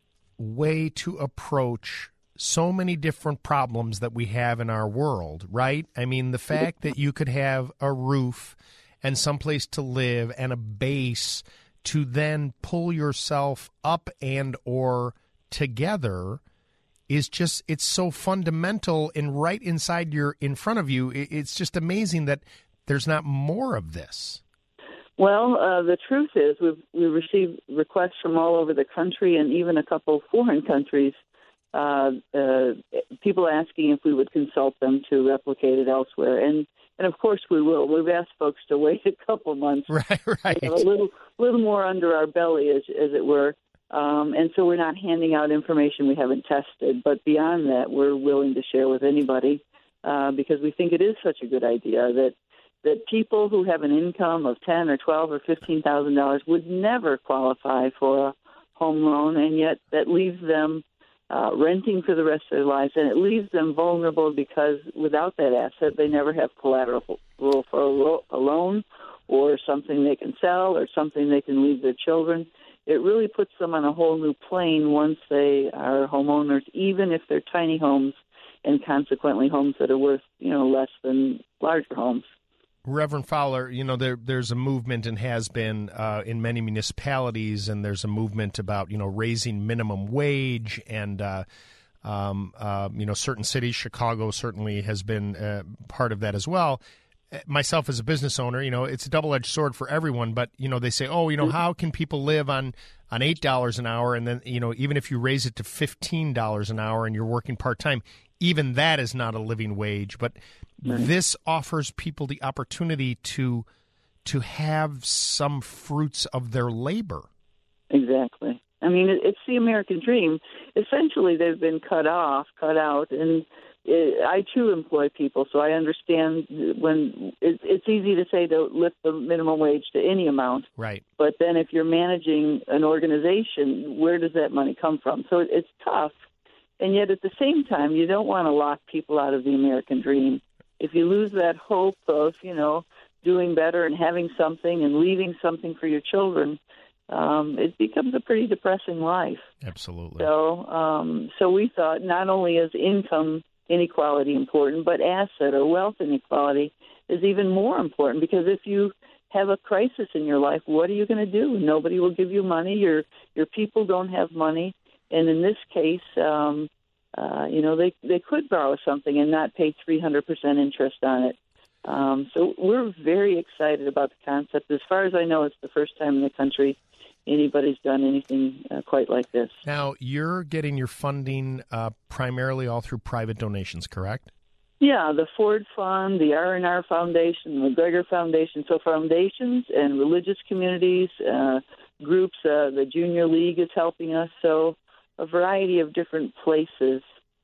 way to approach so many different problems that we have in our world, right? I mean, the fact that you could have a roof and someplace to live and a base to then pull yourself up and or together is just, it's so fundamental and right inside your, in front of you. It's just amazing that there's not more of this.
Well, uh, the truth is we've, we receive requests from all over the country and even a couple foreign countries, uh, uh, people asking if we would consult them to replicate it elsewhere. And, and of course we will. We've asked folks to wait a couple months.
Right, right.
You know, a little, little more under our belly, as, as it were. Um, and so we're not handing out information we haven't tested. But beyond that, we're willing to share with anybody uh, because we think it is such a good idea that that people who have an income of ten or twelve or fifteen thousand dollars would never qualify for a home loan, and yet that leaves them uh, renting for the rest of their lives, and it leaves them vulnerable because without that asset, they never have collateral for a, ro- a loan or something they can sell or something they can leave their children. It really puts them on a whole new plane once they are homeowners, even if they're tiny homes and consequently homes that are worth, you know, less than larger homes.
Reverend Fowler, you know, there there's a movement and has been uh, in many municipalities, and there's a movement about, you know, raising minimum wage and, uh, um, uh, you know, certain cities, Chicago certainly has been uh, part of that as well. Myself as a business owner, you know, it's a double-edged sword for everyone, but, you know, they say, oh, you know, how can people live on, on eight dollars an hour? And then, you know, even if you raise it to fifteen dollars an hour and you're working part-time, even that is not a living wage. But right. This offers people the opportunity to to have some fruits of their labor.
Exactly. I mean, it, it's the American dream. Essentially, they've been cut off, cut out, and I, too, employ people, so I understand when it, it's easy to say to lift the minimum wage to any amount.
Right.
But then if you're managing an organization, where does that money come from? So it, it's tough. And yet at the same time, you don't want to lock people out of the American dream. If you lose that hope of, you know, doing better and having something and leaving something for your children, um, it becomes a pretty depressing life.
Absolutely.
So, um, so we thought not only is income inequality important, but asset or wealth inequality is even more important, because if you have a crisis in your life, what are you going to do? Nobody will give you money. Your your people don't have money, and in this case, um, uh, you know, they they could borrow something and not pay three hundred percent interest on it. Um, so we're very excited about the concept. As far as I know, it's the first time in the country anybody's done anything uh, quite like this.
Now, you're getting your funding uh, primarily all through private donations, correct?
Yeah, the Ford Fund, the R and R Foundation, the McGregor Foundation. So foundations and religious communities, uh, groups. Uh, the Junior League is helping us. So a variety of different places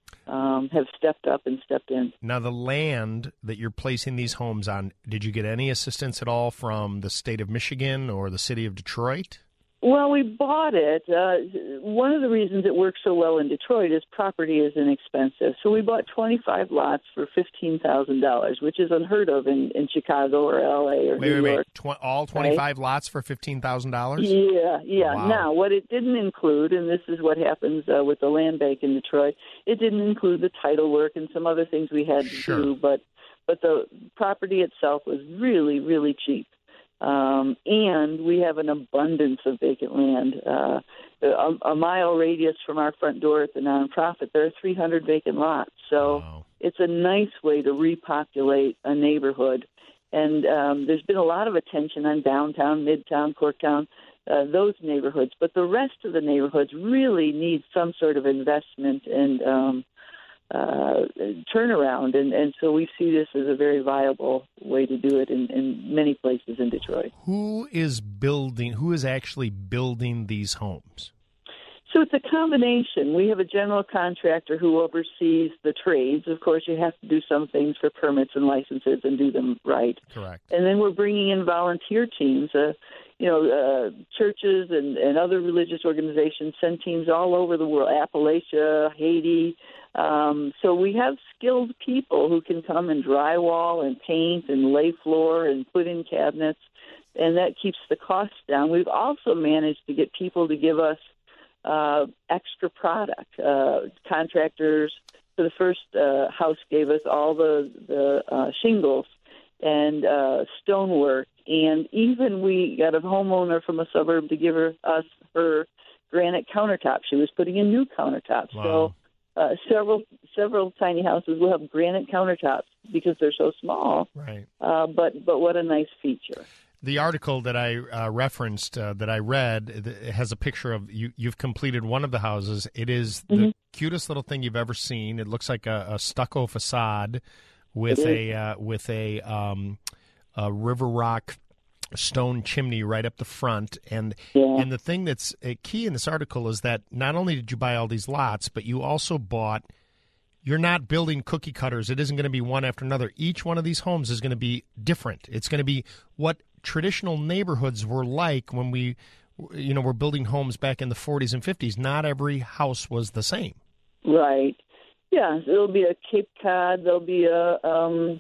um, have stepped up and stepped in.
Now, the land that you're placing these homes on, did you get any assistance at all from the state of Michigan or the city of Detroit?
Well, we bought it. Uh, one of the reasons it works so well in Detroit is property is inexpensive. So we bought twenty-five lots for fifteen thousand dollars, which is unheard of in, in Chicago or L A or
wait,
New
wait,
York.
Wait, Tw- all twenty-five right? lots for fifteen thousand dollars?
Yeah, yeah.
Wow.
Now, what it didn't include, and this is what happens uh, with the land bank in Detroit, it didn't include the title work and some other things we had to
sure.
do, but but the property itself was really, really cheap. Um, and we have an abundance of vacant land. Uh, a, a mile radius from our front door at the nonprofit, there are three hundred vacant lots. So wow. It's a nice way to repopulate a neighborhood. And um, there's been a lot of attention on downtown, midtown, Corktown, uh, those neighborhoods. But the rest of the neighborhoods really need some sort of investment and um, uh, turnaround. And, and so we see this as a very viable way to do it in, in many places in Detroit.
Who is building, who is actually building these homes?
So it's a combination. We have a general contractor who oversees the trades. Of course, you have to do some things for permits and licenses and do them right.
Correct.
And then we're bringing in volunteer teams. Uh, you know, uh, churches and, and other religious organizations send teams all over the world, Appalachia, Haiti. Um, so we have skilled people who can come and drywall and paint and lay floor and put in cabinets, and that keeps the costs down. We've also managed to get people to give us Uh, extra product. Uh, contractors for the first uh, house gave us all the, the uh, shingles and uh, stonework, and even we got a homeowner from a suburb to give her, us her granite countertops. She was putting in new countertops.
Wow.
So uh, several several tiny houses will have granite countertops because they're so small.
Right.
Uh, but but what a nice feature.
The article that I uh, referenced, uh, that I read, it has a picture of you. You've completed one of the houses. It is the mm-hmm. cutest little thing you've ever seen. It looks like a, a stucco facade with a uh, with a, um, a river rock stone chimney right up the front. And
yeah.
and the thing that's key in this article is that not only did you buy all these lots, but you also bought. You're not building cookie cutters. It isn't going to be one after another. Each one of these homes is going to be different. It's going to be what traditional neighborhoods were like when we, you know, were building homes back in the forties and fifties. Not every house was the same.
Right. Yeah, there'll be a Cape Cod. There'll be a, um,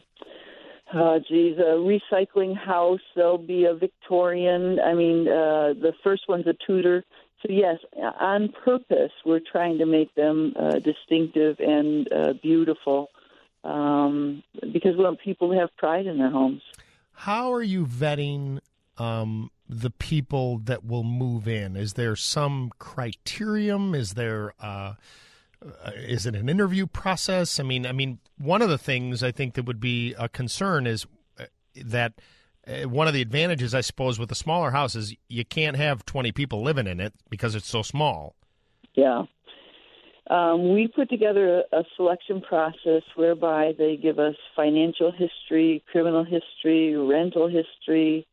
uh, geez, a recycling house. There'll be a Victorian. I mean, uh, the first one's a Tudor. So, yes, on purpose, we're trying to make them uh, distinctive and uh, beautiful um, because we want people to have pride in their homes.
How are you vetting um, the people that will move in? Is there some criterion? Is there uh, uh, is it an interview process? I mean, I mean, one of the things I think that would be a concern is that uh, one of the advantages, I suppose, with a smaller house is you can't have twenty people living in it because it's so small.
Yeah. Um, we put together a, a selection process whereby they give us financial history, criminal history, rental history.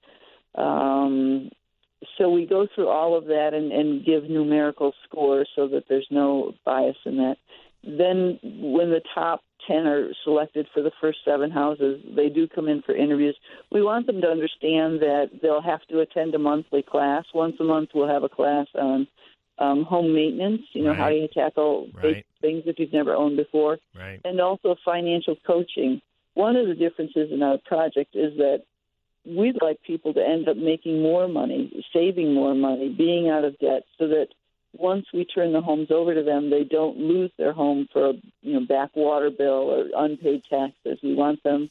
Um, so we go through all of that and, and give numerical scores so that there's no bias in that. Then when the top ten are selected for the first seven houses, they do come in for interviews. We want them to understand that they'll have to attend a monthly class. Once a month we'll have a class on Um, home maintenance, you know,
right.
how do you tackle
right.
big things if you've never owned before,
right.
and also financial coaching. One of the differences in our project is that we'd like people to end up making more money, saving more money, being out of debt, so that once we turn the homes over to them, they don't lose their home for a you know back water bill or unpaid taxes. We want them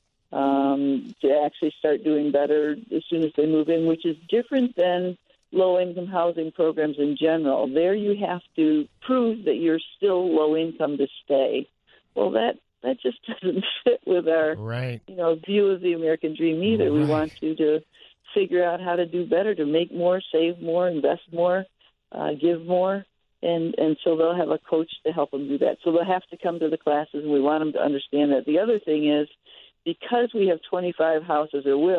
um, to actually start doing better as soon as they move in, which is different than low-income housing programs in general. There you have to prove that you're still low-income to stay. Well, that, that just doesn't fit with our
right.
you know view of the American dream either.
Right.
We want you to figure out how to do better, to make more, save more, invest more, uh, give more, and, and so they'll have a coach to help them do that. So they'll have to come to the classes, and we want them to understand that. The other thing is, because we have twenty-five houses or will,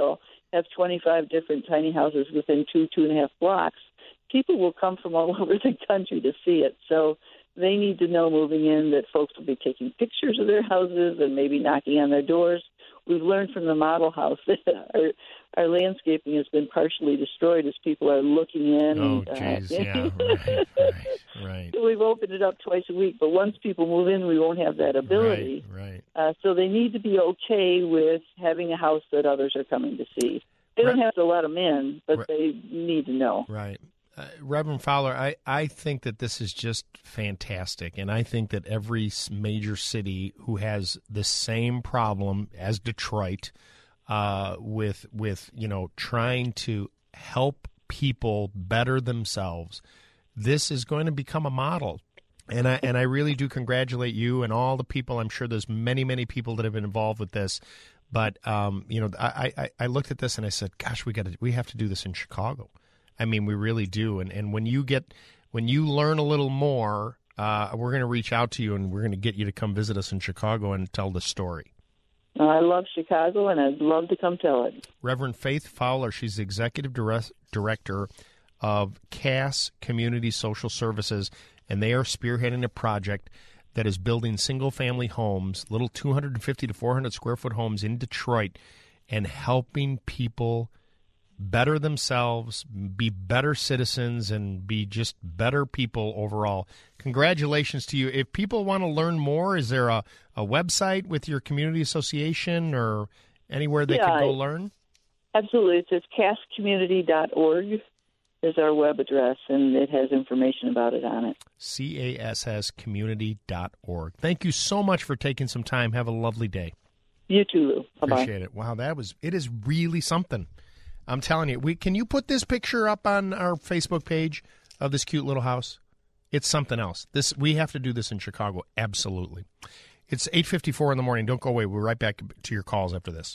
have twenty-five different tiny houses within two, two and a half blocks, people will come from all over the country to see it. So they need to know moving in that folks will be taking pictures of their houses and maybe knocking on their doors. We've learned from the model house that our, our landscaping has been partially destroyed as people are looking in.
Oh,
and, uh,
jeez, yeah, right, right, right.
So we've opened it up twice a week, but once people move in, we won't have that ability.
Right, right.
Uh, so they need to be okay with having a house that others are coming to see. They don't
Right.
have to let them in, but
Right.
they need to know.
Right. Uh, Reverend Fowler, I, I think that this is just fantastic, and I think that every s- major city who has the same problem as Detroit uh, with with you know trying to help people better themselves, this is going to become a model. And I and I really do congratulate you and all the people. I'm sure there's many many people that have been involved with this, but um, you know I, I, I looked at this and I said, gosh, we got to we have to do this in Chicago. I mean, we really do. And and when you get when you learn a little more, uh, we're going to reach out to you and we're going to get you to come visit us in Chicago and tell the story.
Uh, I love Chicago, and I'd love to come tell it.
Reverend Faith Fowler, she's the executive direct, director of Cass Community Social Services, and they are spearheading a project that is building single-family homes, little two hundred fifty to four hundred square foot homes in Detroit, and helping people better themselves, be better citizens, and be just better people overall. Congratulations to you. If people want to learn more, is there a, a website with your community association or anywhere they
Yeah,
can go
I-
learn?
Absolutely. It says cass community dot org is our web address, and it has information about it on it.
C A S S community dot org. Thank you so much for taking some time. Have a lovely day.
You too, Lou. Bye-bye.
Appreciate it. Wow, that was, it is really something. I'm telling you. We Can you put this picture up on our Facebook page of this cute little house? It's something else. This We have to do this in Chicago. Absolutely. It's eight fifty-four in the morning. Don't go away. We're right back to your calls after this.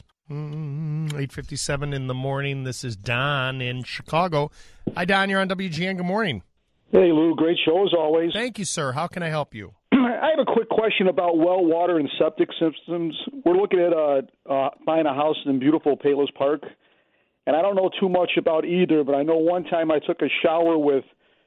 Mm, eight fifty-seven in the morning. This is Don in Chicago. Hi, Don. You're on W G N. Good morning.
Hey, Lou. Great show as always.
Thank you, sir. How can I help you?
I have a quick question about well water and septic systems. We're looking at uh, uh, buying a house in beautiful Palos Park, and I don't know too much about either, but I know one time I took a shower with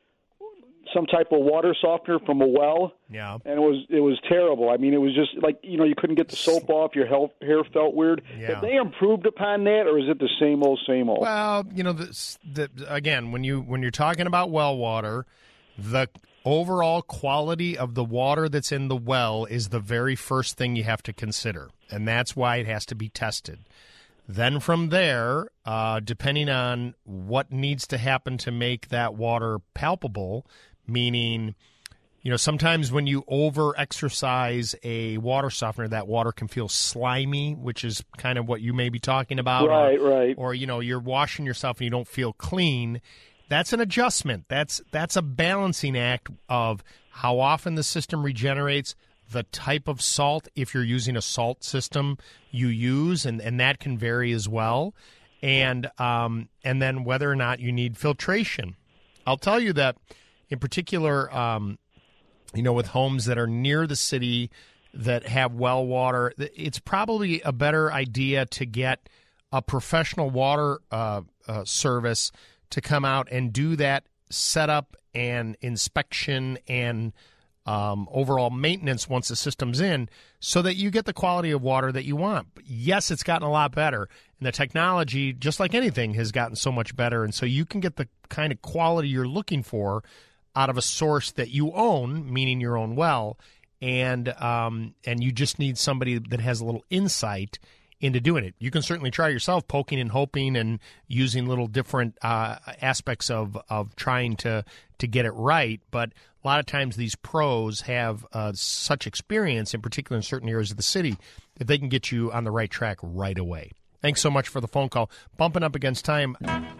some type of water softener from a well,
Yeah.
and it was it was terrible. I mean, it was just like, you know, you couldn't get the soap off, your health, hair felt weird.
Yeah.
Have they improved upon that, or is it the same old, same old?
Well, you know, the, the, again, when you when you're talking about well water, the overall quality of the water that's in the well is the very first thing you have to consider, and that's why it has to be tested. Then from there, uh, depending on what needs to happen to make that water palpable, meaning, you know, sometimes when you over-exercise a water softener, that water can feel slimy, which is kind of what you may be talking about.
Right,
or,
right.
Or, you know, you're washing yourself and you don't feel clean. That's an adjustment. That's that's a balancing act of how often the system regenerates, the type of salt, if you're using a salt system you use, and, and that can vary as well, and um, and then whether or not you need filtration. I'll tell you that in particular, um, you know, with homes that are near the city that have well water, it's probably a better idea to get a professional water uh, uh, service to come out and do that setup and inspection and Um, overall maintenance once the system's in, so that you get the quality of water that you want. But yes, it's gotten a lot better, and the technology, just like anything, has gotten so much better, and so you can get the kind of quality you're looking for out of a source that you own, meaning your own well, and um, and you just need somebody that has a little insight into doing it. You can certainly try yourself, poking and hoping and using little different uh, aspects of, of trying to, to get it right. But a lot of times these pros have uh, such experience, in particular in certain areas of the city, that they can get you on the right track right away. Thanks so much for the phone call. Bumping up against time.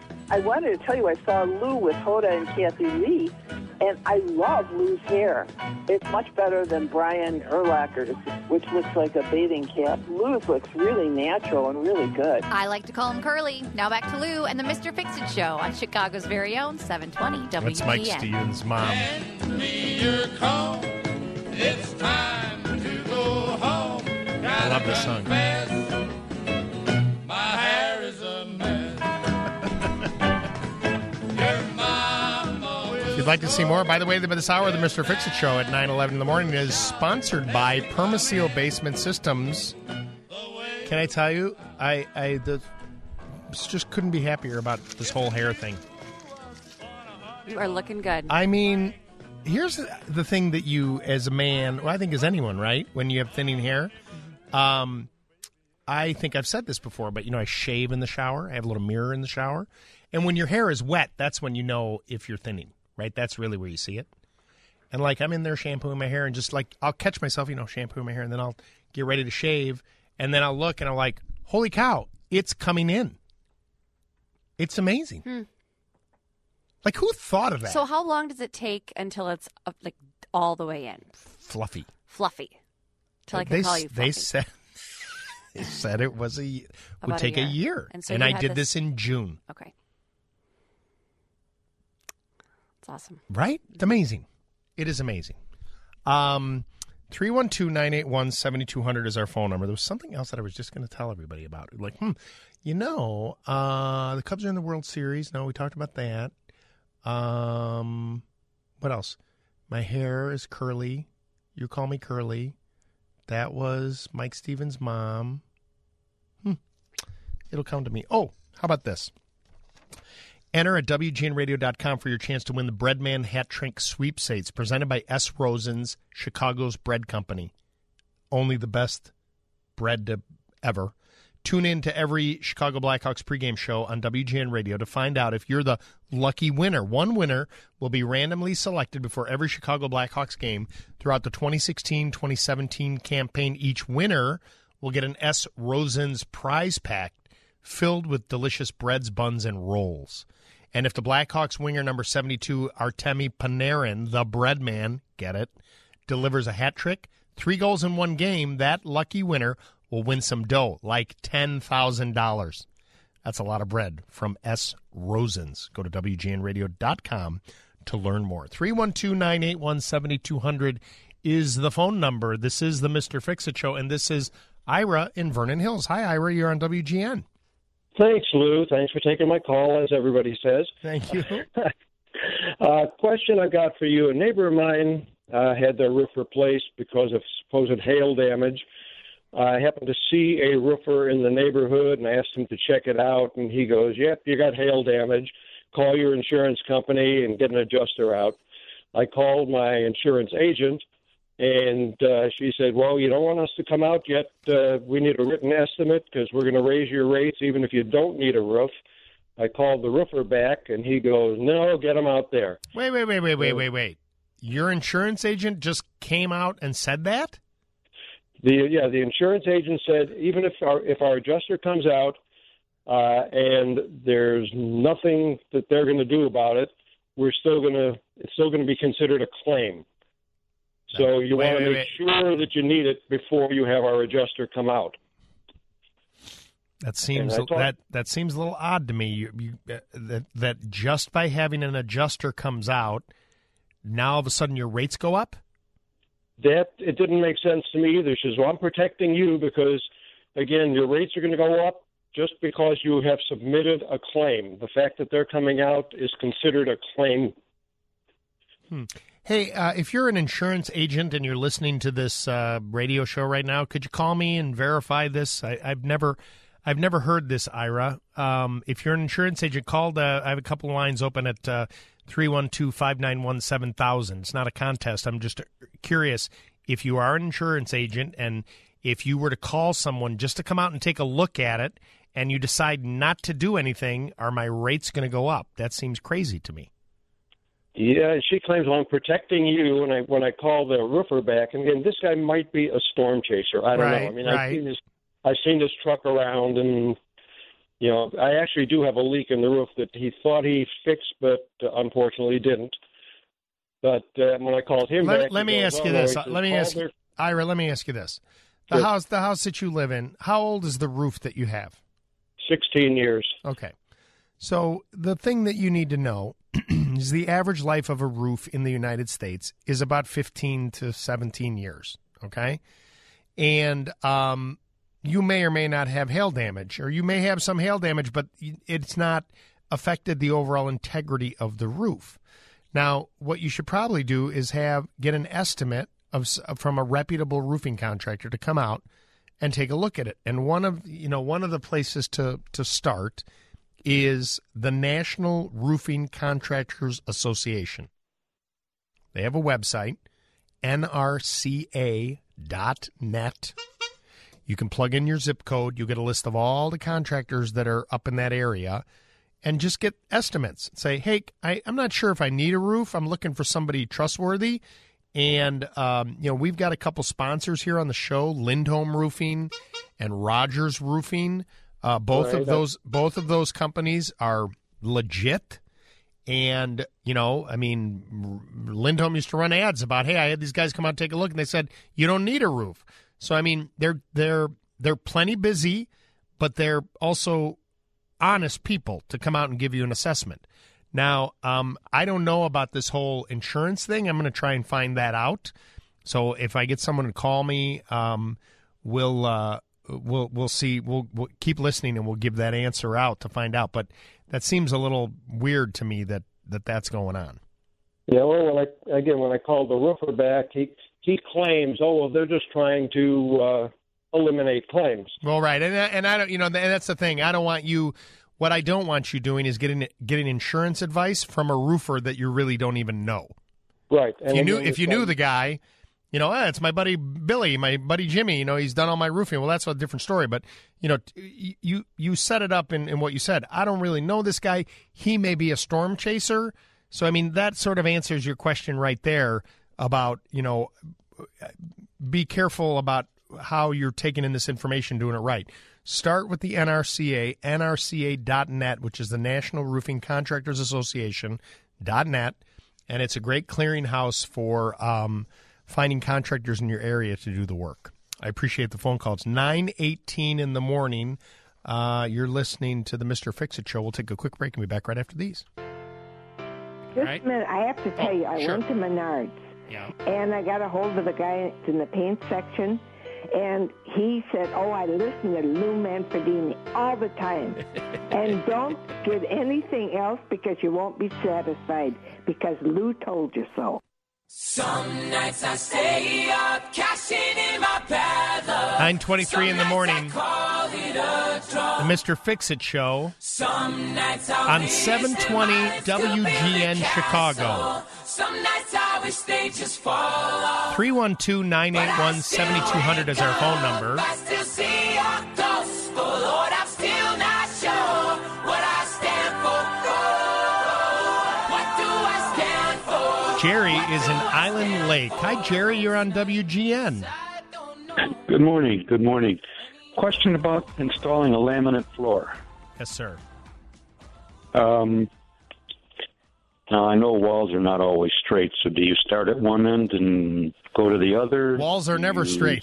I wanted to tell you, I saw Lou with Hoda and Kathy Lee, and I love Lou's hair. It's much better than Brian Urlacher's, which looks like a bathing cap. Lou's looks really natural and really good.
I like to call him Curly. Now back to Lou and the Mister Fix-It Show on Chicago's very own seven twenty W G N.
That's Mike Stevens' mom.
It's time to go home.
I love this song.
My hair is a mess.
like to see more, by the way, this hour of the Mister Fix-It Show at nine eleven in the morning is sponsored by Permaseal Basement Systems. Can I tell you, I, I the, just couldn't be happier about this whole hair thing.
You are looking good.
I mean, here's the thing that you, as a man, well, I think as anyone, right, when you have thinning hair, um, I think I've said this before, but, you know, I shave in the shower. I have a little mirror in the shower. And when your hair is wet, that's when you know if you're thinning, right? That's really where you see it. And, like, I'm in there shampooing my hair and just, like, I'll catch myself, you know, shampooing my hair, and then I'll get ready to shave. And then I'll look, and I'm like, holy cow, it's coming in. It's amazing.
Hmm.
Like, who thought of that?
So how long does it take until it's, uh, like, all the way in?
Fluffy.
Fluffy. Till I can
they,
call you fluffy.
They said, they said it was a, would
About
take
a
a
year.
year.
And, so
and I
had
did
this...
this in June.
Okay. It's awesome.
Right? It's amazing. It is amazing. Um... three one two, nine eight one, seven two zero zero is our phone number. There was something else that I was just going to tell everybody about. Like, hmm, you know, uh, the Cubs are in the World Series. No, we talked about that. Um, what else? My hair is curly. You call me curly. That was Mike Stevens' mom. Hmm. It'll come to me. Oh, how about this? Enter at W G N radio dot com for your chance to win the Breadman Hat Trick Sweepstakes presented by S. Rosen's, Chicago's bread company. Only the best bread to ever. Tune in to every Chicago Blackhawks pregame show on W G N Radio to find out if you're the lucky winner. One winner will be randomly selected before every Chicago Blackhawks game throughout the twenty sixteen twenty seventeen campaign. Each winner will get an S. Rosen's prize pack filled with delicious breads, buns, and rolls. And if the Blackhawks winger number seventy-two, Artemi Panarin, the bread man, get it, delivers a hat trick, three goals in one game, that lucky winner will win some dough, like ten thousand dollars. That's a lot of bread from S. Rosen's. Go to W G N radio dot com to learn more. three one two, nine eight one, seven two zero zero is the phone number. This is the Mister Fix-It Show, and this is Ira in Vernon Hills. Hi, Ira. You're on W G N.
Thanks, Lou. Thanks for taking my call, as everybody says.
Thank you.
uh, question I've got for you. A neighbor of mine uh, had their roof replaced because of supposed hail damage. I happened to see a roofer in the neighborhood and I asked him to check it out, and he goes, yep, you got hail damage. Call your insurance company and get an adjuster out. I called my insurance agent, and uh, she said, well, you don't want us to come out yet. Uh, we need a written estimate because we're going to raise your rates even if you don't need a roof. I called the roofer back, and he goes, no, get him out there.
Wait, wait, wait, wait, wait, wait, wait. Your insurance agent just came out and said that?
The Yeah, the insurance agent said even if our, if our adjuster comes out uh, and there's nothing that they're going to do about it, we're still going to it's still going to be considered a claim. So you
Wait,
want to
wait,
make
wait.
sure that you need it before you have our adjuster come out.
That seems
And I thought-
that that seems a little odd to me. You, you, uh, that that just by having an adjuster comes out, now all of a sudden your rates go up.
That it didn't make sense to me either. She says, well, I'm protecting you because, again, your rates are going to go up just because you have submitted a claim. The fact that they're coming out is considered a claim.
Hmm. Hey, uh, if you're an insurance agent and you're listening to this uh, radio show right now, could you call me and verify this? I, I've never, I've never heard this, Ira. Um, if you're an insurance agent, call. The, I have a couple of lines open at uh, three one two, five nine one, seven thousand. It's not a contest. I'm just curious if you are an insurance agent and if you were to call someone just to come out and take a look at it and you decide not to do anything, are my rates going to go up? That seems crazy to me.
Yeah, she claims, well, I'm protecting you when I when I call the roofer back. And again, this guy might be a storm chaser. I don't
Right,
know. I mean,
right.
I've seen this I've seen this truck around, and you know, I actually do have a leak in the roof that he thought he fixed, but uh, unfortunately didn't. But uh, when I called him
Let,
back,
let
he
me
goes,
ask
"Oh,
you
no,"
this.
he says,
Let me
"Call
ask
their-"
Ira. Let me ask you this: the
Sure.
house, the house that you live in, how old is the roof that you have?
Sixteen years.
Okay. So the thing that you need to know is the average life of a roof in the United States is about fifteen to seventeen years. Okay, and um, you may or may not have hail damage, or you may have some hail damage, but it's not affected the overall integrity of the roof. Now, what you should probably do is have get an estimate of from a reputable roofing contractor to come out and take a look at it. And one of you know one of the places to to start is the National Roofing Contractors Association. They have a website, N R C A dot net. You can plug in your zip code. You get a list of all the contractors that are up in that area and just get estimates. Say, hey, I, I'm not sure if I need a roof. I'm looking for somebody trustworthy. And, um, you know, we've got a couple sponsors here on the show, Lindholm Roofing and Rogers Roofing. Uh, both right, of those both of those companies are legit. And, you know, I mean, Lindholm used to run ads about, hey, I had these guys come out and take a look, and they said, you don't need a roof. So, I mean, they're they're they're plenty busy, but they're also honest people to come out and give you an assessment. Now, um, I don't know about this whole insurance thing. I'm going to try and find that out. So if I get someone to call me, um, we'll uh, we'll we'll see. We'll, we'll keep listening, and we'll give that answer out to find out. But that seems a little weird to me that, that that's going on.
Yeah, well, when I, again, when I called the roofer back, he he claims, oh, well, they're just trying to uh, eliminate claims.
Well, right, and and I don't, you know, and that's the thing. I don't want you. What I don't want you doing is getting getting insurance advice from a roofer that you really don't even know.
Right.
If you knew if you knew the guy, you know, ah, it's my buddy Billy, my buddy Jimmy. You know, he's done all my roofing. Well, that's a different story. But you know, you you set it up in, in what you said. I don't really know this guy. He may be a storm chaser. So I mean, that sort of answers your question right there about, you know, be careful about how you're taking in this information, doing it right. Start with the N R C A, N R C A dot net, which is the National Roofing Contractors Association dot net, and it's a great clearinghouse for um, finding contractors in your area to do the work. I appreciate the phone call. It's nine eighteen in the morning. Uh, you're listening to the Mister Fix-It Show. We'll take a quick break and be back right after these.
Just
right.
a minute. I have to tell
oh,
you, I
sure.
went to Menards,
yeah.
and I got a hold of the guy in the paint section, and he said, oh, I listen to Lou Manfredini all the time. And don't get anything else because you won't be satisfied because Lou told you so.
Some nights I stay up, cashing in my bad
nine twenty-three in the morning. The Mister Fix-It Show
Some nights I
on seven twenty W G N Chicago.
Some nights I wish they just fall off.
three one two, nine eight one, seven two zero zero is our phone number.
I still see your gospel, Lord, I'm still not sure what I stand for. Oh, what do I stand for?
Jerry is in Island Lake. Hi, Jerry. You're on W G N.
Good morning. Good morning. Question about installing a laminate floor.
Yes, sir.
Um, now, I know walls are not always straight, so do you start at one end and go to the other?
Walls are never
you...
straight.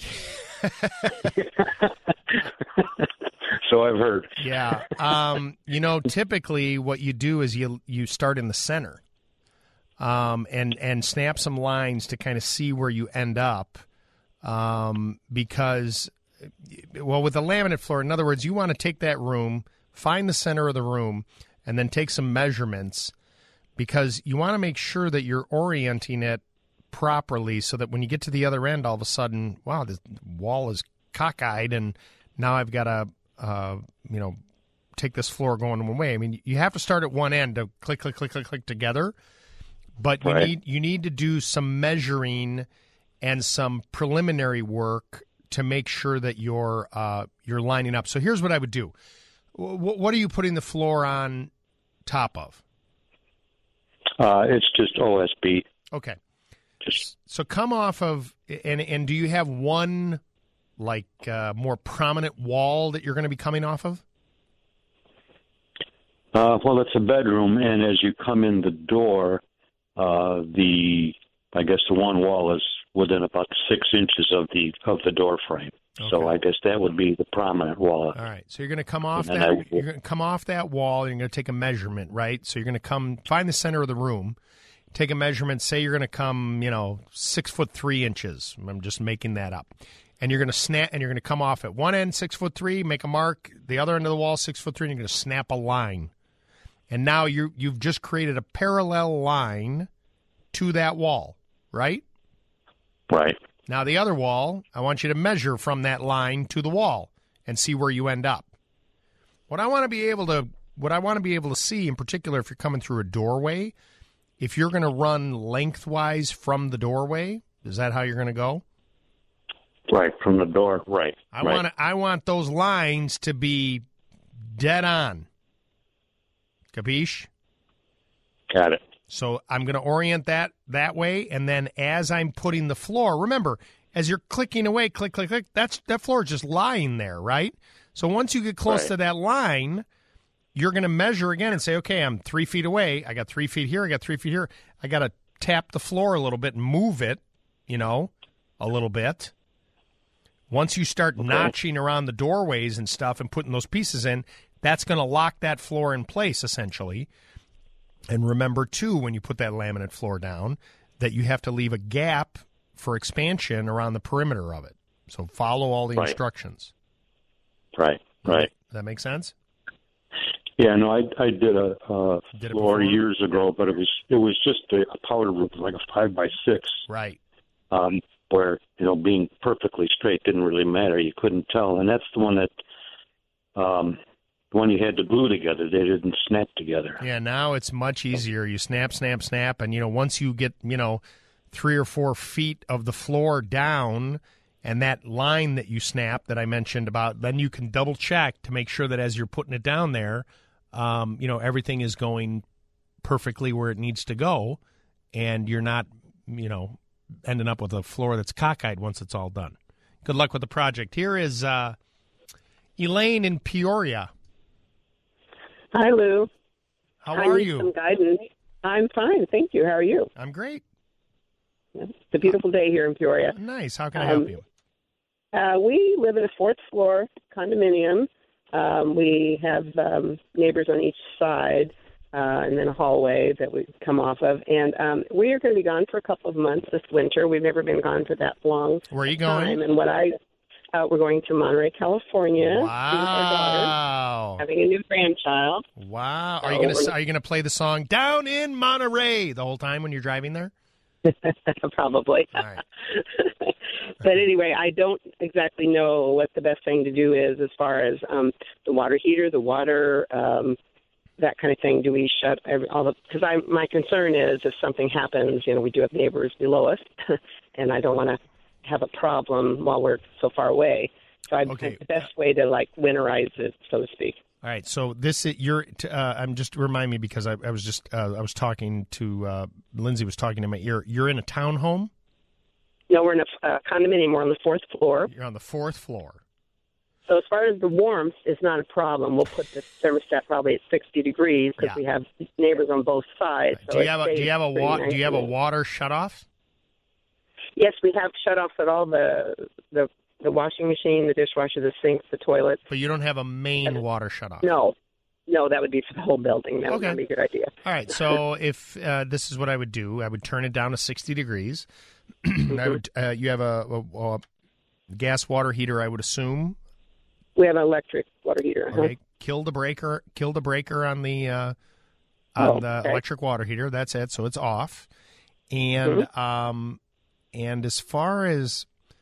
So I've heard.
Yeah. Um, you know, typically what you do is you you start in the center um, and, and snap some lines to kind of see where you end up um, because... Well, with a laminate floor, in other words, you want to take that room, find the center of the room, and then take some measurements because you want to make sure that you're orienting it properly so that when you get to the other end, all of a sudden, wow, the wall is cockeyed, and now I've got to, uh, you know, take this floor going one way. I mean, you have to start at one end to click, click, click, click, click together, but you
right.
need you need to do some measuring and some preliminary work to make sure that you're uh, you're lining up. So here's what I would do. W- what are you putting the floor on top of?
Uh, it's just O S B.
Okay.
Just
so come off of and and do you have one like uh, more prominent wall that you're going to be coming off of?
Uh, well, it's a bedroom, and as you come in the door, uh, the I guess the one wall is within about six inches of the of the door frame. Okay. So I guess that would be the prominent wall.
All right. So you're going to come off that.
I,
you're going to come off that wall. And you're going to take a measurement, right? So you're going to come find the center of the room, take a measurement. Say you're going to come, you know, six foot three inches. I'm just making that up. And you're going to snap. And you're going to come off at one end six foot three, make a mark. The other end of the wall six foot three, and you're going to snap a line. And now you you've just created a parallel line to that wall, right?
Right.
Now, the other wall, I want you to measure from that line to the wall and see where you end up. What I want to be able to, what I want to be able to see, in particular, if you're coming through a doorway, if you're going to run lengthwise from the doorway, is that how you're going to go?
Right, from the door, right.
I
right.
want I want those lines to be dead on. Capiche?
Got it.
So I'm going to orient that that way, and then as I'm putting the floor, remember, as you're clicking away, click, click, click, that's that floor is just lying there, right? So once you get close
Right.
to that line, you're going to measure again and say, okay, I'm three feet away. I got three feet here. I got three feet here. I got to tap the floor a little bit and move it, you know, a little bit. Once you start
Okay.
notching around the doorways and stuff and putting those pieces in, that's going to lock that floor in place, essentially. And remember, too, when you put that laminate floor down, that you have to leave a gap for expansion around the perimeter of it. So follow all the
Right.
instructions.
Right, right.
Does that make sense?
Yeah, no, I I did a uh,
Did it
floor
before?
years ago, but it was it was just a, a powder roof, like a five by six.
Right.
Um, where you know being perfectly straight didn't really matter. You couldn't tell, and that's the one that um, the one you had to glue together. They didn't snap together.
Yeah, now it's much easier. You snap, snap, snap, and, you know, once you get, you know, three or four feet of the floor down and that line that you snap that I mentioned about, then you can double check to make sure that as you're putting it down there, um, you know, everything is going perfectly where it needs to go, and you're not, you know, ending up with a floor that's cockeyed once it's all done. Good luck with the project. Here is uh, Elaine in Peoria.
Hi, Lou.
How
I
are
need
you?
Some guidance. I'm fine, thank you. How are you?
I'm great.
It's a beautiful day here in Peoria.
Nice. How can I
Um,
help you?
Uh, we live in a fourth floor condominium. Um, we have um, neighbors on each side, uh, and then a hallway that we come off of. And um, we are going to be gone for a couple of months this winter. We've never been gone for that long.
Where are you
time.
going?
And what I uh, we're going to Monterey, California. To see our daughter,
Wow.
having a new grandchild.
Wow. Are you
So
going to
we're-
are you going to play the song Down in Monterey the whole time when you're driving there?
Probably.
All right.
But anyway, I don't exactly know what the best thing to do is as far as um, the water heater, the water, um, that kind of thing. Do we shut every, all the? Because I my concern is if something happens, you know, we do have neighbors below us, and I don't want to have a problem while we're so far away. So I
Okay.
think the best way to like winterize it, so to speak.
All right. So this is you're uh, I'm just remind me because I, I was just uh, I was talking to uh, Lindsay was talking to my ear. You're in a townhome?
No, we're in a uh, condominium. We're on the fourth floor.
You're on the fourth floor.
So as far as the warmth, it's not a problem. We'll put the thermostat probably at sixty degrees because we have neighbors on both sides. So
do you
it
have a do
stays
you have a
pretty
wa-
nice
do you have a
and-
water shutoff?
Yes, we have shut-offs at all the the the washing machine, the dishwasher, the sinks, the toilets.
But you don't have a main water shutoff.
No, no, that would be for the whole building. That would
Okay.
not be a good idea.
All right, so if uh, this is what I would do, I would turn it down to sixty degrees. I would. Uh, you have a, a, a gas water heater, I would assume.
We have an electric water heater. uh-huh.
Okay, kill the breaker. Kill the breaker on the uh, on
Oh,
the
okay.
electric water heater. That's it. So it's off. And
Mhm.
um, and as far as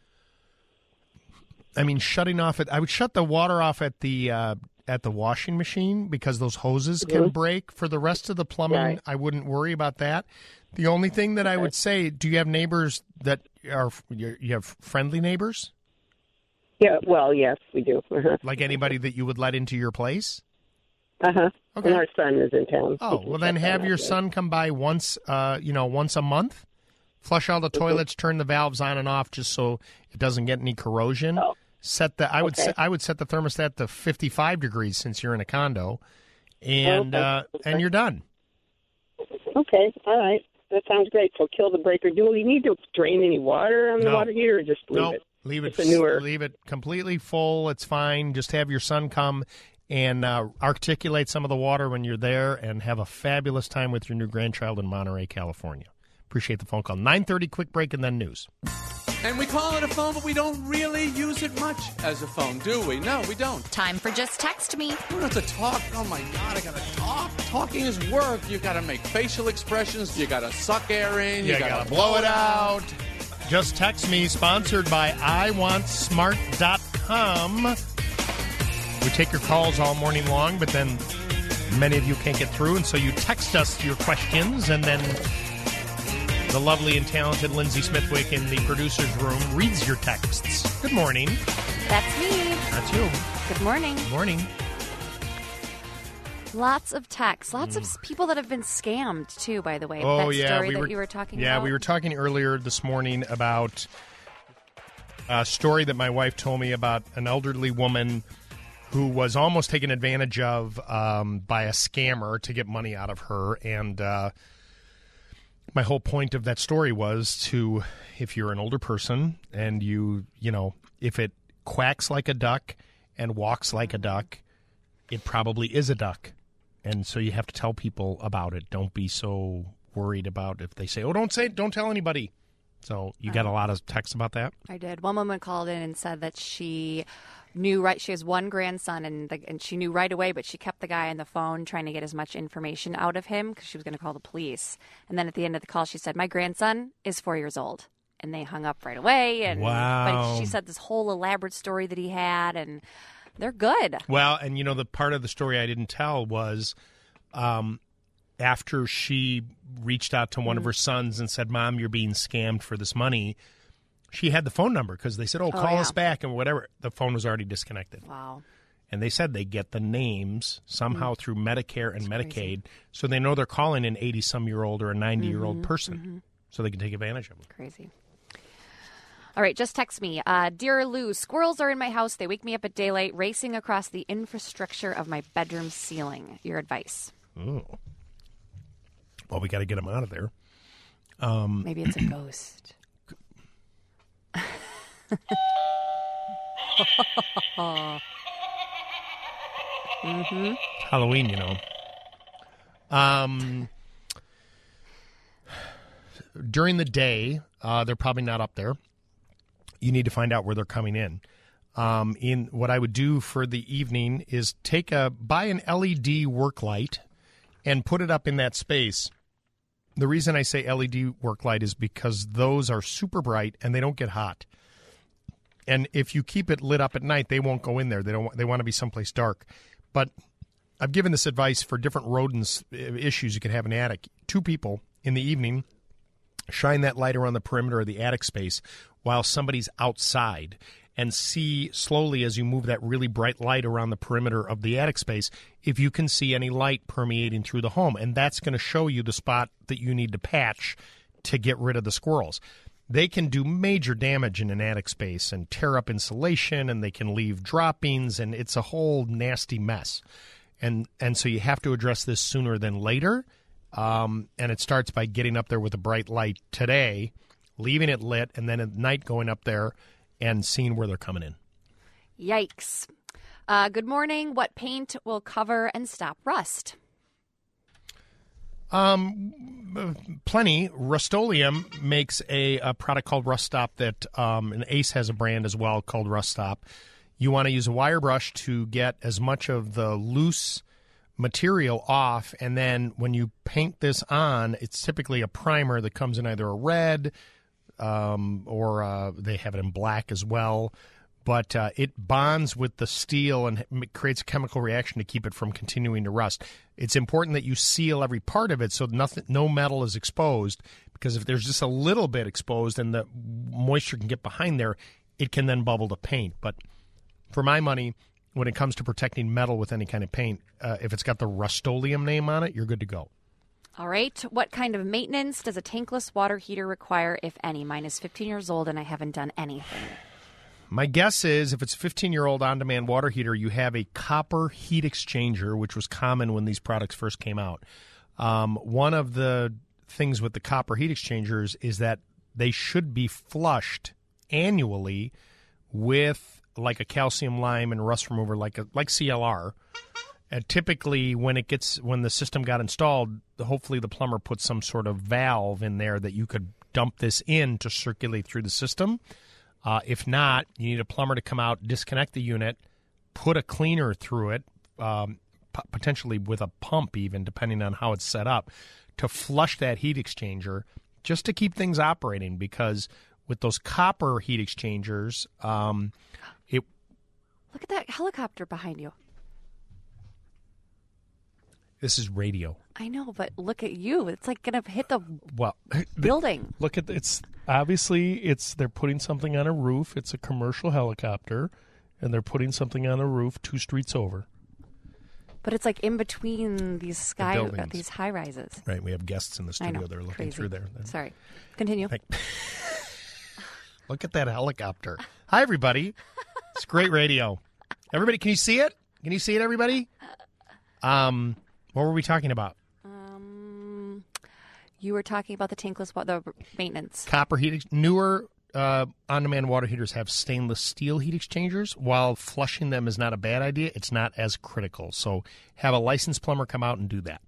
I mean, shutting off it, I would shut the water off at the uh, at the washing machine because those hoses can
Mhm.
break. For the rest of the plumbing,
Right.
I wouldn't worry about that. The only thing that I would say, do you have neighbors that are you you have friendly neighbors?
Yeah, well, yes, we do. Uh-huh.
Like anybody that you would let into your place?
Uh-huh.
Okay.
And our son is in town.
Oh, well, then have your son come by once, uh, you know, once a month. Flush all the toilets, turn the valves on and off, just so it doesn't get any corrosion. Set the I would
Okay.
set, I would set the thermostat to fifty-five degrees since you're in a condo, and
Okay.
uh, and you're done.
Okay, all right. That sounds great. So kill the breaker. Do we need to drain any water on the
No.
water heater or just leave
No,
it?
leave it.
It's a newer.
Leave it completely full. It's fine. Just have your son come and uh, articulate some of the water when you're there, and have a fabulous time with your new grandchild in Monterey, California. Appreciate the phone call. nine thirty, quick break, and then news.
And we call it a phone, but we don't really use it much as a phone, do we? No, we don't.
Time for Just Text Me.
You don't have to talk. Oh, my God, I got to talk. Talking is work. You got to make facial expressions. You got to suck air in. You,
You
got
gotta
to
blow it out. Just Text Me, sponsored by I want smart dot com. We take your calls all morning long, but then many of you can't get through, and so you text us your questions, and then the lovely and talented Lindsay Smithwick in the producer's room reads your texts. Good morning.
That's me.
That's you.
Good morning.
Good morning.
Lots of texts. Lots of s- people that have been scammed, too, by the way.
Oh,
that
yeah.
story
we
that
were,
you were talking
yeah,
about.
we were talking earlier this morning about a story that my wife told me about an elderly woman who was almost taken advantage of um, by a scammer to get money out of her. And uh, my whole point of that story was to, if you're an older person and you, you know, if it quacks like a duck and walks like a duck, it probably is a duck. And so you have to tell people about it. Don't be so worried about if they say, oh, don't say it, don't tell anybody. So you got a lot of texts about that?
I did. One woman called in and said that she knew right. She has one grandson, and the, and she knew right away, but she kept the guy on the phone trying to get as much information out of him because she was going to call the police. And then at the end of the call, she said, "My grandson is four years old," and they hung up right away. And
Wow.
but she said this whole elaborate story that he had, and they're good.
Well, and you know, the part of the story I didn't tell was um, after she reached out to one
Mm.
of her sons and said, "Mom, you're being scammed for this money," she had the phone number because they said, oh,
Oh,
call
yeah.
us back and whatever. The phone was already disconnected.
Wow.
And they said they get the names somehow
Mm.
through Medicare and
That's
Medicaid,
crazy.
so they know they're calling an eighty-some-year-old or a ninety-year-old
Mhm,
person,
mhm.
so they can take advantage of them.
Crazy. All right, just text me. Uh, Dear Lou, squirrels are in my house. They wake me up at daylight, racing across the infrastructure of my bedroom ceiling. Your advice?
Oh. Well, we got to get them out of there. Um,
Maybe it's a ghost. mm-hmm.
Halloween, you know. Um, during the day, uh, they're probably not up there. You need to find out where they're coming in. Um, in what I would do for the evening is take a buy an L E D work light and put it up in that space. The reason I say L E D work light is because those are super bright and they don't get hot. And if you keep it lit up at night, they won't go in there. They don't. They want to be someplace dark. But I've given this advice for different rodents uh, issues you could have in the attic. Two people in the evening shine that light around the perimeter of the attic space while somebody's outside, and see slowly as you move that really bright light around the perimeter of the attic space if you can see any light permeating through the home. And that's going to show you the spot that you need to patch to get rid of the squirrels. They can do major damage in an attic space and tear up insulation, and they can leave droppings, and it's a whole nasty mess. And and so you have to address this sooner than later. Um, and it starts by getting up there with a bright light today, leaving it lit, and then at night going up there and seeing where they're coming in.
Yikes. Uh, good morning. What paint will cover and stop rust?
Um, plenty. Rust-Oleum makes a, a product called Rust Stop that, um, and Ace has a brand as well called Rust Stop. You want to use a wire brush to get as much of the loose material off, and then when you paint this on, it's typically a primer that comes in either a red, um, or uh, they have it in black as well. But uh, it bonds with the steel and m- creates a chemical reaction to keep it from continuing to rust. It's important that you seal every part of it so nothing, no metal is exposed, because if there's just a little bit exposed and the moisture can get behind there, it can then bubble the paint. But for my money, when it comes to protecting metal with any kind of paint, uh, if it's got the Rust-Oleum name on it, you're good to go.
All right. What kind of maintenance does a tankless water heater require, if any? Mine is fifteen years old, and I haven't done anything.
My guess is if it's a fifteen-year-old on-demand water heater, you have a copper heat exchanger, which was common when these products first came out. Um, one of the things with the copper heat exchangers is that they should be flushed annually with like a calcium lime and rust remover, like a, like C L R. And typically, when it gets when the system got installed, hopefully the plumber put some sort of valve in there that you could dump this in to circulate through the system. Uh, if not, you need a plumber to come out, disconnect the unit, put a cleaner through it, um, p- potentially with a pump even, depending on how it's set up, to flush that heat exchanger just to keep things operating, because with those copper heat exchangers, um, it...
Look at that helicopter behind you.
This is radio.
I know, but look at you. It's like going to hit the
well
building.
Look at it's obviously it's they're putting something on a roof. It's a commercial helicopter, and they're putting something on a roof two streets over.
But it's like in between these sky,
The
uh,
buildings.
these high rises.
Right, we have guests in the
I know,
studio. They're looking
crazy.
through there.
Sorry, continue.
Like, look at that helicopter. Hi, everybody. It's great radio. Everybody, can you see it? Can you see it, everybody? Um, what were we talking about?
Um, you were talking about the tankless wa- the maintenance.
Copper heat, ex- newer uh, on-demand water heaters have stainless steel heat exchangers. While flushing them is not a bad idea, it's not as critical. So have a licensed plumber come out and do that.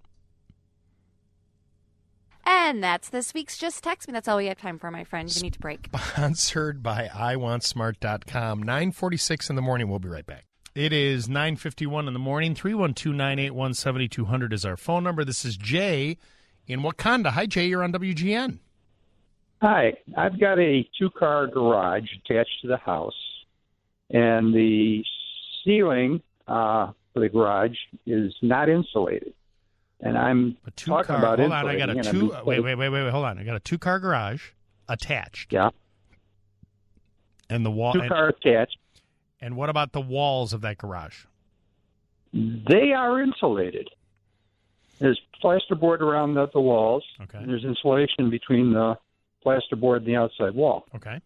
And that's this week's Just Text Me. That's all we have time for, my friend. You need to break.
Sponsored by I want smart dot com. nine forty-six in the morning. We'll be right back. It is nine fifty-one in the morning. three one two, nine eight one, seven two zero zero is our phone number. This is Jay in Wakanda. Hi, Jay. You're on W G N.
Hi. I've got a two-car garage attached to the house, and the ceiling uh, for the garage is not insulated. And I'm
Two
talking
car,
about
hold on, I
insulating.
got a
and
two.
I'm-
Wait, wait, wait, wait, wait. Hold on. I got a two-car garage attached.
Yeah.
And the wall.
Two-car attached.
And what about the walls of that garage?
They are insulated. There's plasterboard around the, the walls.
Okay.
And there's insulation between the plasterboard and the outside wall.
Okay.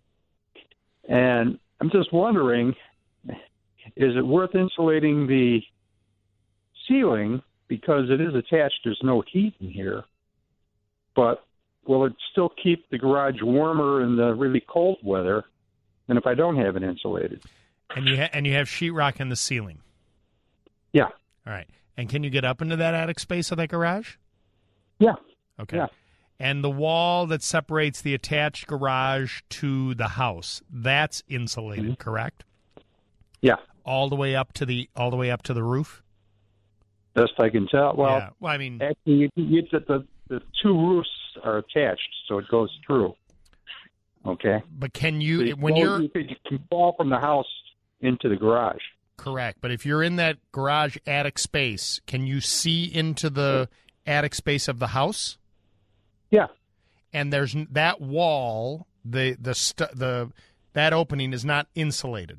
And I'm just wondering, is it worth insulating the ceiling, because it is attached, there's no heat in here, but will it still keep the garage warmer in the really cold weather than if I don't have it insulated?
And you ha- and you have sheetrock in the ceiling.
Yeah.
All right. And can you get up into that attic space of that garage?
Yeah.
Okay.
Yeah.
And the wall that separates the attached garage to the house, that's insulated,
Mm-hmm.
correct?
Yeah.
All the way up to the all the way up to the roof?
Best I can tell. Well,
Yeah. Well, I mean,
actually, you, you, the, the, the two roofs are attached, so it goes through. Okay.
But can you,
So you
when
go-
you're
you can, you can fall from the house into the garage.
correct, but if you're in that garage attic space, can you see into the attic space of the house?
Yeah.
And there's n- that wall, the the st- the that opening is not insulated.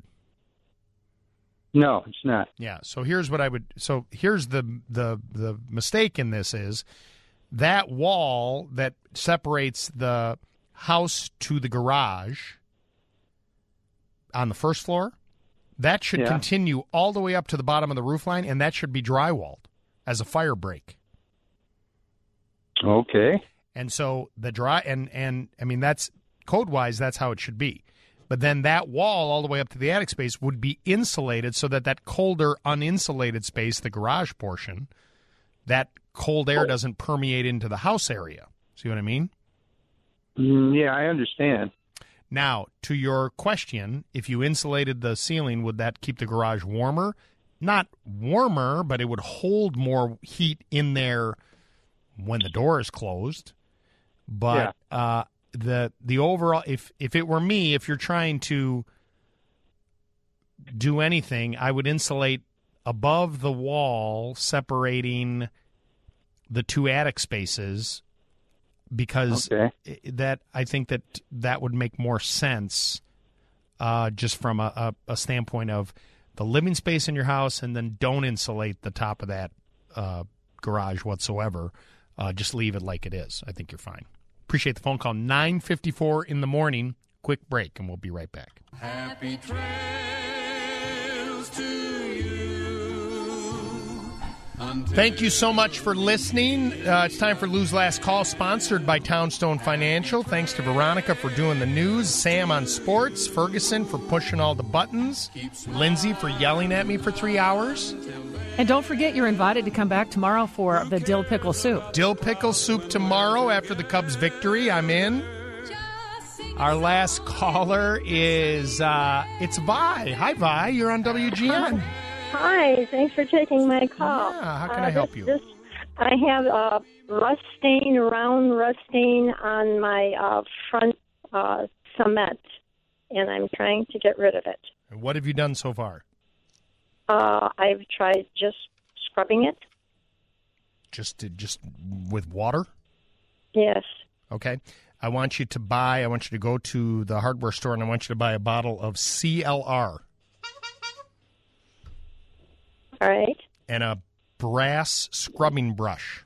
No, it's not.
Yeah. So here's what I would. So here's the the the mistake in this is that wall that separates the house to the garage on the first floor. That should
Yeah.
continue all the way up to the bottom of the roof line, and that should be drywalled as a fire break.
Okay.
And so the dry and and I mean that's code wise that's how it should be. But then that wall all the way up to the attic space would be insulated so that that colder uninsulated space, the garage portion, that cold air doesn't permeate into the house area. See what I mean?
Mm, yeah, I understand.
Now, to your question, if you insulated the ceiling, would that keep the garage warmer? Not warmer, but it would hold more heat in there when the door is closed. But uh, the the overall, if if it were me, if you're trying to do anything, I would insulate above the wall separating the two attic spaces, because
Okay.
i- that I think that that would make more sense, uh, just from a, a, a standpoint of the living space in your house, and then don't insulate the top of that uh, garage whatsoever. Uh, just leave it like it is. I think you're fine. Appreciate the phone call. nine fifty-four in the morning. Quick break, and we'll be right back.
Happy trails to you.
Thank you so much for listening. Uh, it's time for Lou's Last Call, sponsored by Townstone Financial. Thanks to Veronica for doing the news, Sam on sports, Ferguson for pushing all the buttons, Lindsay for yelling at me for three hours.
And don't forget, you're invited to come back tomorrow for the dill pickle soup.
Dill pickle soup tomorrow after the Cubs' victory. I'm in. Our last caller is, uh, it's Vi. Hi, Vi. You're on W G N.
Hi, thanks for taking my call.
Yeah, how can
uh,
I help
this,
you?
This, I have a rust stain, round rust stain on my uh, front uh, cement, and I'm trying to get rid of it.
And what have you done so far?
Uh, I've tried just scrubbing it.
Just to, just with water?
Yes.
Okay. I want you to buy, I want you to go to the hardware store, and I want you to buy a bottle of C L R.
All right.
And a brass scrubbing brush.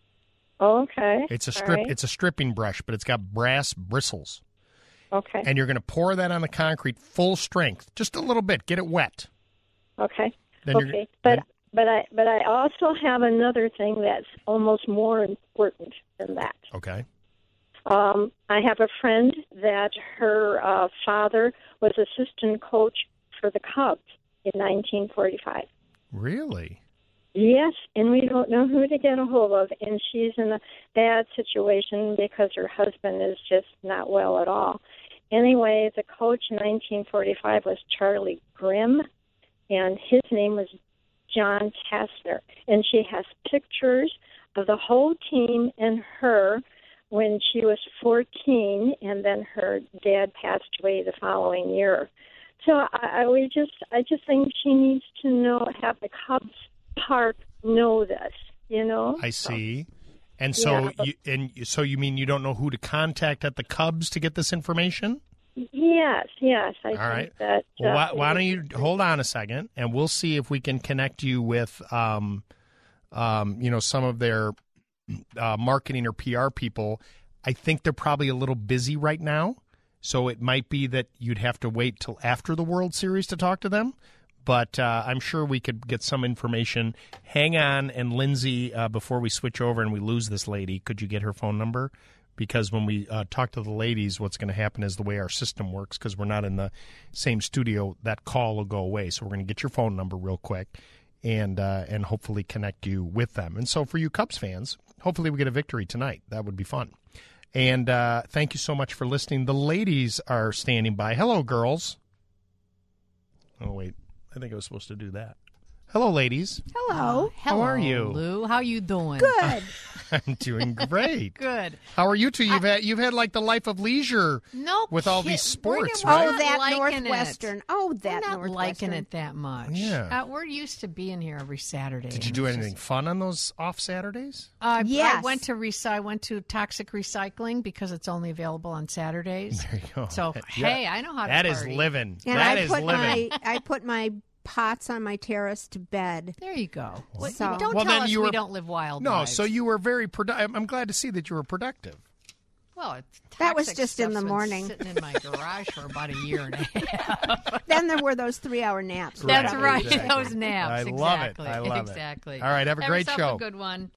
Okay.
It's a
All
strip.
right.
It's a stripping brush, but it's got brass bristles.
Okay.
And you're going to pour that on the concrete full strength, just a little bit. Get it wet.
Okay.
Then you're-
okay. But but I but I also have another thing that's almost more important than that.
Okay.
Um, I have a friend that her uh, father was assistant coach for the Cubs in nineteen forty-five.
Really?
Yes, and we don't know who to get a hold of, and she's in a bad situation because her husband is just not well at all. Anyway, the coach in nineteen forty-five was Charlie Grimm, and his name was John Kastner, and she has pictures of the whole team and her when she was fourteen, and then her dad passed away the following year. So I, I we just I just think she needs to know, have the Cubs Park know this, you know.
I see. And so,
Yeah, but-
you, and so you mean you don't know who to contact at the Cubs to get this information?
Yes, yes. I
All
think
right.
that.
Well,
uh,
why, why don't you hold on a second, and we'll see if we can connect you with, um, um, you know, some of their uh, marketing or P R people. I think they're probably a little busy right now, so it might be that you'd have to wait till after the World Series to talk to them. But uh, I'm sure we could get some information. Hang on, and Lindsay, uh, before we switch over and we lose this lady, could you get her phone number? Because when we uh, talk to the ladies, what's going to happen is the way our system works, because we're not in the same studio, that call will go away. So we're going to get your phone number real quick and uh, and hopefully connect you with them. And so for you Cubs fans, hopefully we get a victory tonight. That would be fun. And uh, thank you so much for listening. The ladies are standing by. Hello, girls. Oh, wait. I think I was supposed to do that. Hello, ladies.
Hello.
How are you?
Lou. How you doing?
Good. I'm doing great.
Good.
How are you two? You've had you've had like the life of leisure
No
with all
kid-
these sports,
we're
right?
not Oh, that liking Northwestern. It.
Oh, that
we're not
Northwestern.
liking it that much.
Yeah.
Uh, we're used to being here every Saturday.
Did you do anything fun on those off Saturdays?
Uh, I
Yes.
went to rec- I went to toxic recycling because it's only available on Saturdays.
There you go.
So
Yeah.
hey, I know how to
That is
party.
living.
And
that
I
is
put
living.
my I put my pots on my terrace to bed.
There you go. Well,
So-
don't
Well,
tell
then
us
you
we
were-
don't live wild
No,
lives.
so you were very productive. I'm glad to see that you were productive.
Well, it's
That was
toxic
just in
stuff's
the
been
morning.
Sitting in my garage for about a year and a half.
Then there were those three-hour naps.
That's
Right,
right.
exactly.
Those naps.
I love it.
exactly.
I love it.
exactly.
All right, have a
Have
great
yourself
show.
A good one.